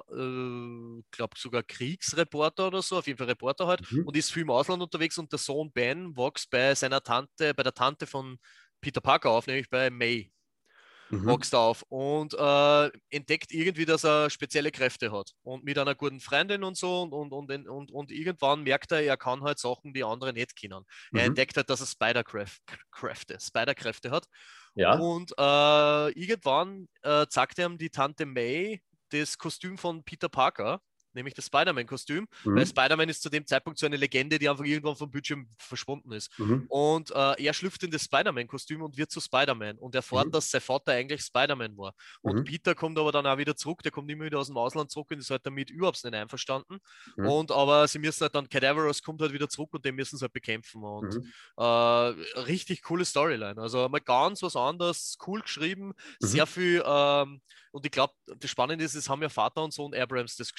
B: glaube sogar Kriegsreporter oder so, auf jeden Fall Reporter halt,
A: Mhm.
B: und ist viel im Ausland unterwegs, und der Sohn Ben wächst bei seiner Tante, bei der Tante von Peter Parker auf, nämlich bei May,
A: Mhm.
B: wächst auf und entdeckt irgendwie, dass er spezielle Kräfte hat. Und mit einer guten Freundin und so, und irgendwann merkt er, er kann halt Sachen, die andere nicht können. Er
A: Mhm.
B: entdeckt halt, dass er Spider-Kräfte hat.
A: Ja.
B: Und irgendwann zeigt er ihm die Tante May das Kostüm von Peter Parker, nämlich das Spider-Man-Kostüm, weil
A: Mhm.
B: Spider-Man ist zu dem Zeitpunkt so eine Legende, die einfach irgendwann vom Bildschirm verschwunden ist.
A: Mhm.
B: Und er schlüpft in das Spider-Man-Kostüm und wird zu Spider-Man und erfährt,
A: Mhm.
B: dass sein Vater eigentlich Spider-Man war. Und
A: Mhm.
B: Peter kommt aber dann auch wieder zurück, der kommt immer wieder aus dem Ausland zurück und ist halt damit überhaupt nicht einverstanden.
A: Mhm.
B: Und aber sie müssen halt dann, Cadaverous kommt halt wieder zurück und den müssen sie halt bekämpfen. Und
A: Mhm.
B: richtig coole Storyline. Also mal ganz was anderes, cool geschrieben, sehr
A: Mhm.
B: viel. Und ich glaube, das Spannende ist, es haben ja Vater und Sohn Abrams das geschrieben.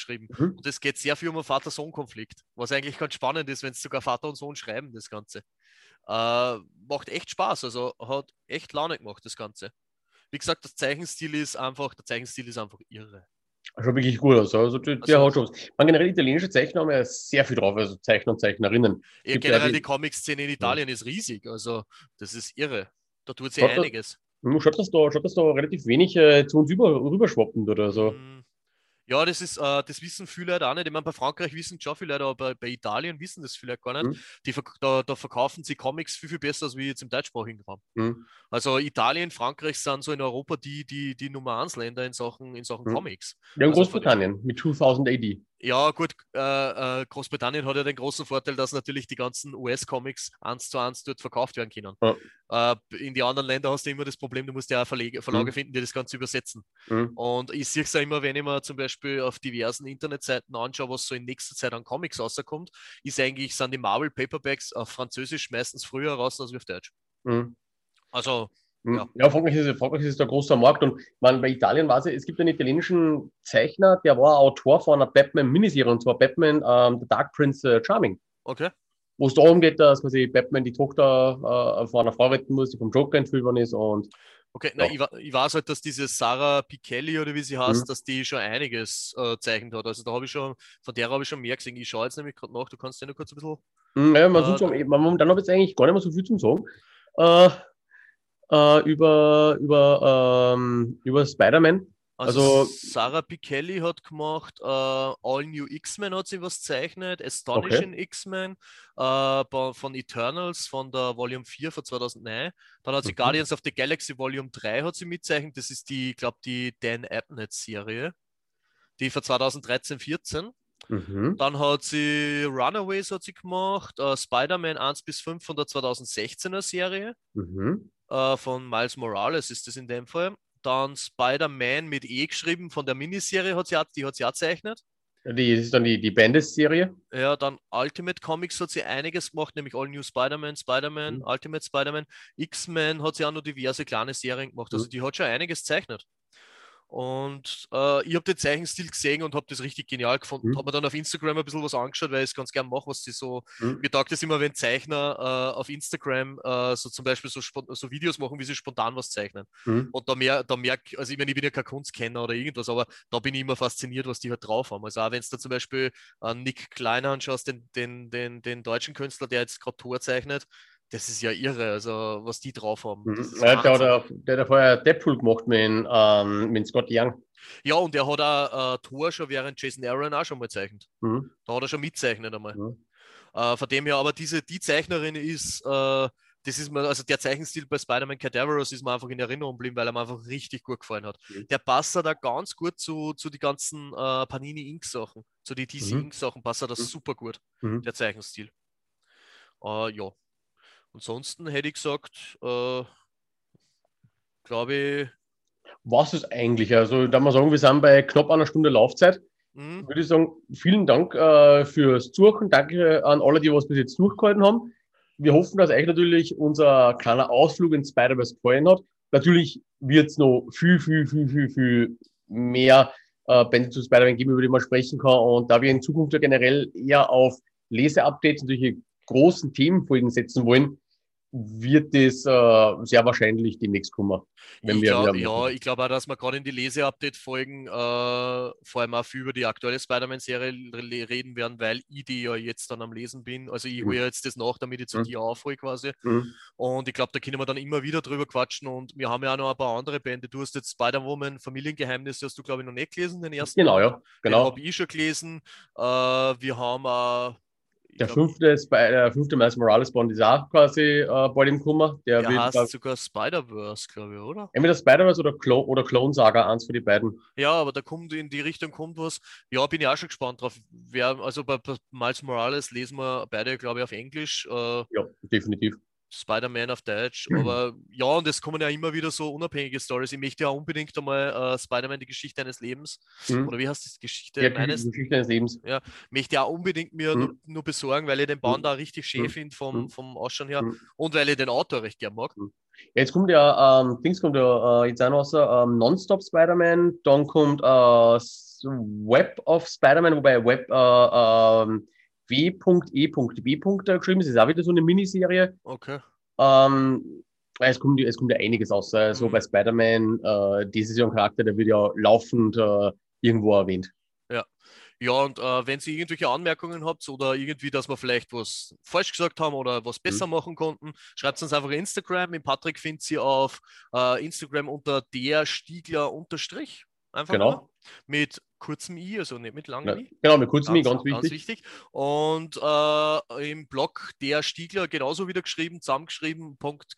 B: Und es geht sehr viel um einen Vater-Sohn-Konflikt, was eigentlich ganz spannend ist, wenn es sogar Vater und Sohn schreiben, das Ganze. Macht echt Spaß, also hat echt Laune gemacht, das Ganze. Wie gesagt, der Zeichenstil ist einfach irre.
A: Schon wirklich gut aus. Also der
B: Also
A: hat schon was. Man generell italienische Zeichner haben ja sehr viel drauf, also Zeichner und Zeichnerinnen. Gibt ja
B: generell die
A: die,
B: Comic-Szene in
A: ja.
B: Italien ist riesig, also das ist irre. Da tut sich
A: Schaut, da,
B: einiges.
A: schaut, dass da relativ wenig zu uns rüberschwappt oder so.
B: Mm, Ja, das wissen viele Leute auch nicht. Ich meine, bei Frankreich wissen es schon viele Leute, aber bei Italien wissen das vielleicht gar nicht.
A: Hm?
B: Da verkaufen sie Comics viel, viel besser als wir jetzt im deutschsprachigen Raum.
A: Hm?
B: Also Italien, Frankreich sind so in Europa die Nummer 1 Länder in Sachen
A: Hm?
B: Comics.
A: Ja, in
B: Also von dem her.
A: Großbritannien mit 2000 AD.
B: Ja, gut, Großbritannien hat ja den großen Vorteil, dass natürlich die ganzen US-Comics eins zu eins dort verkauft werden können.
A: Ja.
B: In die anderen Länder hast du immer das Problem, du musst ja auch Verlage
A: Hm?
B: finden, die das Ganze übersetzen.
A: Hm?
B: Und ich sehe es ja immer, wenn ich mir zum Beispiel auf diversen Internetseiten anschaue, was so in nächster Zeit an Comics rauskommt, sind die Marvel Paperbacks auf Französisch meistens früher raus als auf Deutsch.
A: Hm?
B: Also, ja.
A: Ja, Frankreich ist der große Markt und man, bei Italien war es gibt einen italienischen Zeichner, der war Autor von einer Batman-Miniserie und zwar Batman, The Dark Prince Charming,
B: Okay.
A: wo es darum geht, dass quasi Batman die Tochter von einer Frau retten muss, die vom Joker entführt worden ist und
B: Okay, na,
A: ja.
B: ich weiß halt, dass diese Sarah Pichelli oder wie sie
A: Hm.
B: heißt, dass die schon einiges zeichnet hat. Also von der habe ich schon mehr gesehen. Ich schaue jetzt nämlich gerade nach, du kannst ja nur kurz ein bisschen.
A: Ja, man
B: Äh,
A: sucht momentan habe ich jetzt eigentlich gar nicht mehr so viel zum Sagen. Äh, über Spider-Man.
B: Also
A: Also,
B: Sarah Pichelli hat gemacht, All New X-Men hat sie was zeichnet,
A: okay.
B: Astonishing X-Men von Eternals von der Volume 4 von 2009. Dann hat sie
A: Mhm.
B: Guardians of the Galaxy Volume 3 hat sie mitzeichnet. Das ist die, glaube die Dan Abnett-Serie, die von 2013-14.
A: Mhm.
B: Dann hat sie Runaways hat sie gemacht, Spider-Man 1 bis 5 von der 2016er Serie,
A: Mhm.
B: von Miles Morales ist das in dem Fall. Dann Spider-Man mit E geschrieben von der Miniserie die hat sie auch gezeichnet.
A: Das ist dann die Bendis-Serie.
B: Ja, dann Ultimate Comics hat sie einiges gemacht, nämlich All New Spider-Man, Spider-Man,
A: Mhm.
B: Ultimate Spider-Man, X-Men hat sie auch noch diverse kleine Serien gemacht. Also
A: Mhm.
B: die hat schon einiges gezeichnet. Und ich habe den Zeichenstil gesehen und habe das richtig genial gefunden. Habe
A: Mhm.
B: mir dann auf Instagram ein bisschen was angeschaut, weil ich es ganz gern mache, was sie so.
A: Mhm.
B: Mir taugt es immer, wenn Zeichner auf Instagram so zum Beispiel so Videos machen, wie sie spontan was zeichnen.
A: Mhm.
B: Und da merke, also ich meine, ich bin ja kein Kunstkenner oder irgendwas, aber da bin ich immer fasziniert, was die halt drauf haben. Also auch wenn du da zum Beispiel Nick Kleiner anschaust, den deutschen Künstler, der jetzt gerade Tor zeichnet, das ist ja irre, also was die drauf haben. Das
A: Mhm.
B: ist
A: Ja,
B: Wahnsinn.
A: der hat vorher Deadpool gemacht mit Scott Young.
B: Ja, und er hat auch Tor schon während Jason Aaron auch schon mal gezeichnet.
A: Mhm.
B: Da hat er schon mitzeichnet einmal.
A: Mhm.
B: Von dem her, aber die Zeichnerin das ist mir, also der Zeichenstil bei Spider-Man Cadaverous ist mir einfach in Erinnerung geblieben, weil er mir einfach richtig gut gefallen hat. Der passt da ganz gut zu die ganzen Panini Ink Sachen, zu die DC
A: Mhm.
B: Ink Sachen passt er das super gut,
A: Mhm.
B: der Zeichenstil. Ja, ansonsten hätte ich gesagt, glaube ich,
A: Was ist eigentlich? Also, da wir sagen, wir sind bei knapp einer Stunde Laufzeit,
B: mh,
A: würde ich sagen, vielen Dank fürs Zuhören. Danke an alle, die was bis jetzt durchgehalten haben. Wir hoffen, dass euch natürlich unser kleiner Ausflug in Spider-Verse gefallen hat. Natürlich wird es noch viel mehr Bände zu Spider-Man geben, über die man sprechen kann. Und da wir in Zukunft ja generell eher auf Leseupdates und solche großen Themenfolgen setzen wollen, wird es sehr wahrscheinlich demnächst kommen, wenn
B: ich
A: wir wieder
B: glaube, ja,
A: machen.
B: ich glaube auch, dass wir gerade in die Lese-Update-Folgen vor allem auch viel über die aktuelle Spider-Man-Serie reden werden, weil ich die ja jetzt dann am Lesen bin. Also ich hole ja
A: Mhm.
B: jetzt das nach, damit ich zu
A: Mhm.
B: dir aufhole quasi.
A: Mhm.
B: Und ich glaube, da können wir dann immer wieder drüber quatschen. Und wir haben ja auch noch ein paar andere Bände. Du hast jetzt Spider-Woman, Familiengeheimnisse, hast du, glaube ich, noch nicht gelesen, den ersten
A: Genau,
B: Band.
A: ja,
B: Den
A: genau.
B: habe ich schon gelesen. Wir haben, ich glaube,
A: Der fünfte Miles Morales Bond ist auch quasi bald im Kummer. Der
B: der
A: wird
B: heißt sogar Spider-Verse, glaube ich, oder?
A: entweder Spider-Verse oder Clone Saga, eins für die beiden.
B: Ja, aber da kommt in die Richtung kommt was. Ja, bin ich auch schon gespannt drauf. Also bei Miles Morales lesen wir beide, glaube ich, auf Englisch,
A: Ja, definitiv.
B: Spider-Man auf Deutsch. Aber ja, und es kommen ja immer wieder so unabhängige Stories. Ich möchte ja unbedingt einmal Spider-Man, die Geschichte eines Lebens.
A: Mhm.
B: Oder wie heißt das? Geschichte
A: Ja, die
B: meines.
A: Geschichte eines Lebens.
B: Ja, möchte ja unbedingt mir
A: Mhm.
B: nur besorgen, weil ich den Band da
A: Mhm.
B: richtig schön
A: Mhm.
B: finde
A: Mhm.
B: vom Ausschauen her
A: Mhm.
B: und weil ich den Autor recht gern mag.
A: Mhm. Jetzt kommt ja, Dings kommt ja jetzt auch noch so, Nonstop Spider-Man, dann kommt das Web of Spider-Man, wobei Web W.E.B. geschrieben ist. Das ist auch wieder so eine Miniserie.
B: Okay.
A: Es kommt ja einiges aus. So
B: Mhm.
A: bei Spider-Man, dieses Jahr ein Charakter, der wird ja laufend irgendwo erwähnt.
B: Ja. Ja, und wenn ihr irgendwelche Anmerkungen habt oder irgendwie, dass wir vielleicht was falsch gesagt haben oder was besser
A: Mhm.
B: machen konnten, schreibt uns einfach Instagram. Den Patrick findet sie auf Instagram unter der Stiegler unterstrich. Einfach nur.
A: Genau.
B: Mit kurzem I, also nicht mit langem
A: Ja,
B: I.
A: genau, mit kurzem I,
B: Ganz,
A: ganz
B: ganz
A: wichtig.
B: wichtig. Und im Blog der Stiegler genauso wieder geschrieben, zusammengeschrieben,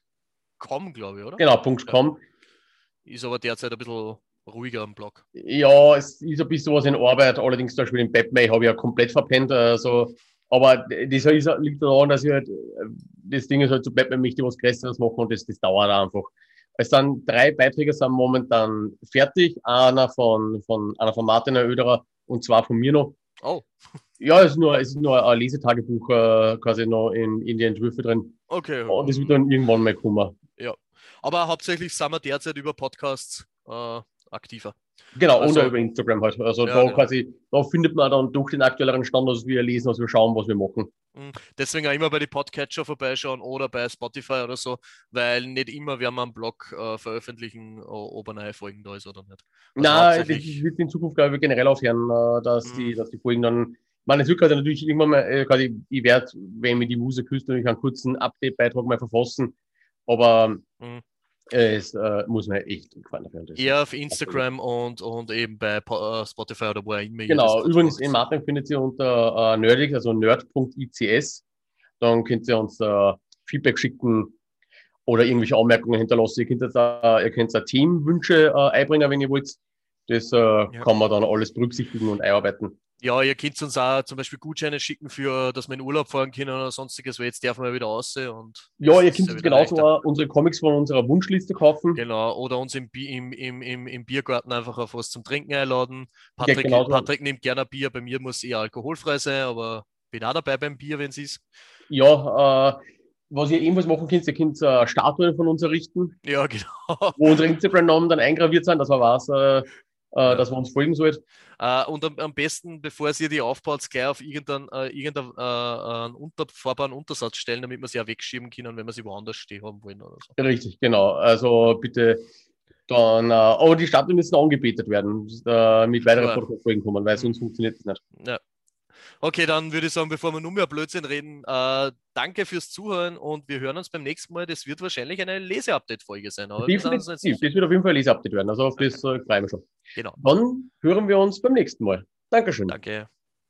B: .com, glaube ich, oder?
A: Genau,
B: Ja.
A: .com.
B: Ist aber derzeit ein bisschen ruhiger am Blog.
A: Ja, es ist ein bisschen was in Arbeit, allerdings zum Beispiel den Batman habe ich ja komplett verpennt. Aber liegt daran, dass ich halt, das Ding ist halt zu Batman möchte ich was Größeres machen und das dauert auch einfach. Es sind 3 Beiträge sind momentan fertig. Einer von Martin Oederer und 2 von mir noch.
B: Oh,
A: Ja, es ist nur ein Lesetagebuch quasi noch in die Entwürfe drin.
B: okay.
A: Und das wird dann irgendwann mal kommen.
B: Ja. Aber hauptsächlich sind wir derzeit über Podcasts aktiver.
A: Genau, und auch
B: Also,
A: über Instagram halt. Also
B: ja, genau.
A: da findet man dann durch den aktuelleren Stand, was wir lesen, was wir schauen, was wir machen.
B: Deswegen auch immer bei den Podcatcher vorbeischauen oder bei Spotify oder so, weil nicht immer werden wir am Blog veröffentlichen, ob eine neue Folgen da ist oder nicht. Also
A: Nein, das
B: hauptsächlich.
A: wird in Zukunft, glaube ich, generell aufhören, dass
B: Mh,
A: die Folgen dann. Ich meine, es wird gerade natürlich irgendwann mal, quasi, ich werde, wenn mir die Muse küsst, natürlich einen kurzen Update-Beitrag mal verfassen. Aber
B: mh.
A: es muss mir echt gefallen dafür. Das
B: Eher
A: ist
B: auf Instagram und eben bei Spotify oder wo auch immer ihr das
A: genau,
B: gerade
A: übrigens,
B: macht.
A: in Martin findet ihr unter nerdig, also nerd.ics. Dann könnt ihr uns Feedback schicken oder irgendwelche Anmerkungen hinterlassen. Ihr könnt da Themenwünsche einbringen, wenn ihr wollt. Das
B: Ja.
A: kann man dann alles berücksichtigen und einarbeiten.
B: Ja, ihr könnt uns auch zum Beispiel Gutscheine schicken, für, dass wir in Urlaub fahren können oder sonstiges, weil jetzt dürfen wir wieder raus und
A: Ja,
B: jetzt
A: ihr
B: ist es
A: könnt
B: ja
A: uns
B: wieder
A: genauso
B: leichter.
A: unsere Comics von unserer Wunschliste kaufen.
B: Genau, oder uns im Biergarten einfach auf was zum Trinken einladen.
A: Geht
B: Patrick,
A: genauso.
B: Patrick nimmt gerne ein Bier, bei mir muss eher alkoholfrei sein, aber bin auch dabei beim Bier, wenn es ist.
A: Ja, was ihr ebenfalls machen könnt, ihr könnt Statuen von uns errichten,
B: Ja, genau.
A: wo unsere Instagram-Namen dann eingraviert sind, dass man weiß,
B: Ja.
A: dass man uns folgen sollte.
B: Und am besten, bevor ihr die aufbaut, gleich auf irgendeinen unterfahrbaren Untersatz stellen, damit wir sie auch wegschieben können, wenn wir sie woanders stehen haben wollen oder so.
A: Richtig, genau. Also bitte dann, aber die Statuen müssen angebetet werden, mit weiteren
B: Klar.
A: Podcast-Folgen kommen, weil
B: Mhm.
A: sonst funktioniert es nicht.
B: Ja. Okay, dann würde ich sagen, bevor wir nur mehr Blödsinn reden, danke fürs Zuhören und wir hören uns beim nächsten Mal. Das wird wahrscheinlich eine Lese-Update-Folge sein, aber wir sind uns nicht
A: Definitiv,
B: sicher.
A: das wird auf jeden Fall ein Leseupdate werden. Also auf
B: Okay,
A: das freuen wir schon.
B: genau.
A: Dann hören wir uns beim nächsten Mal. Dankeschön.
B: Danke.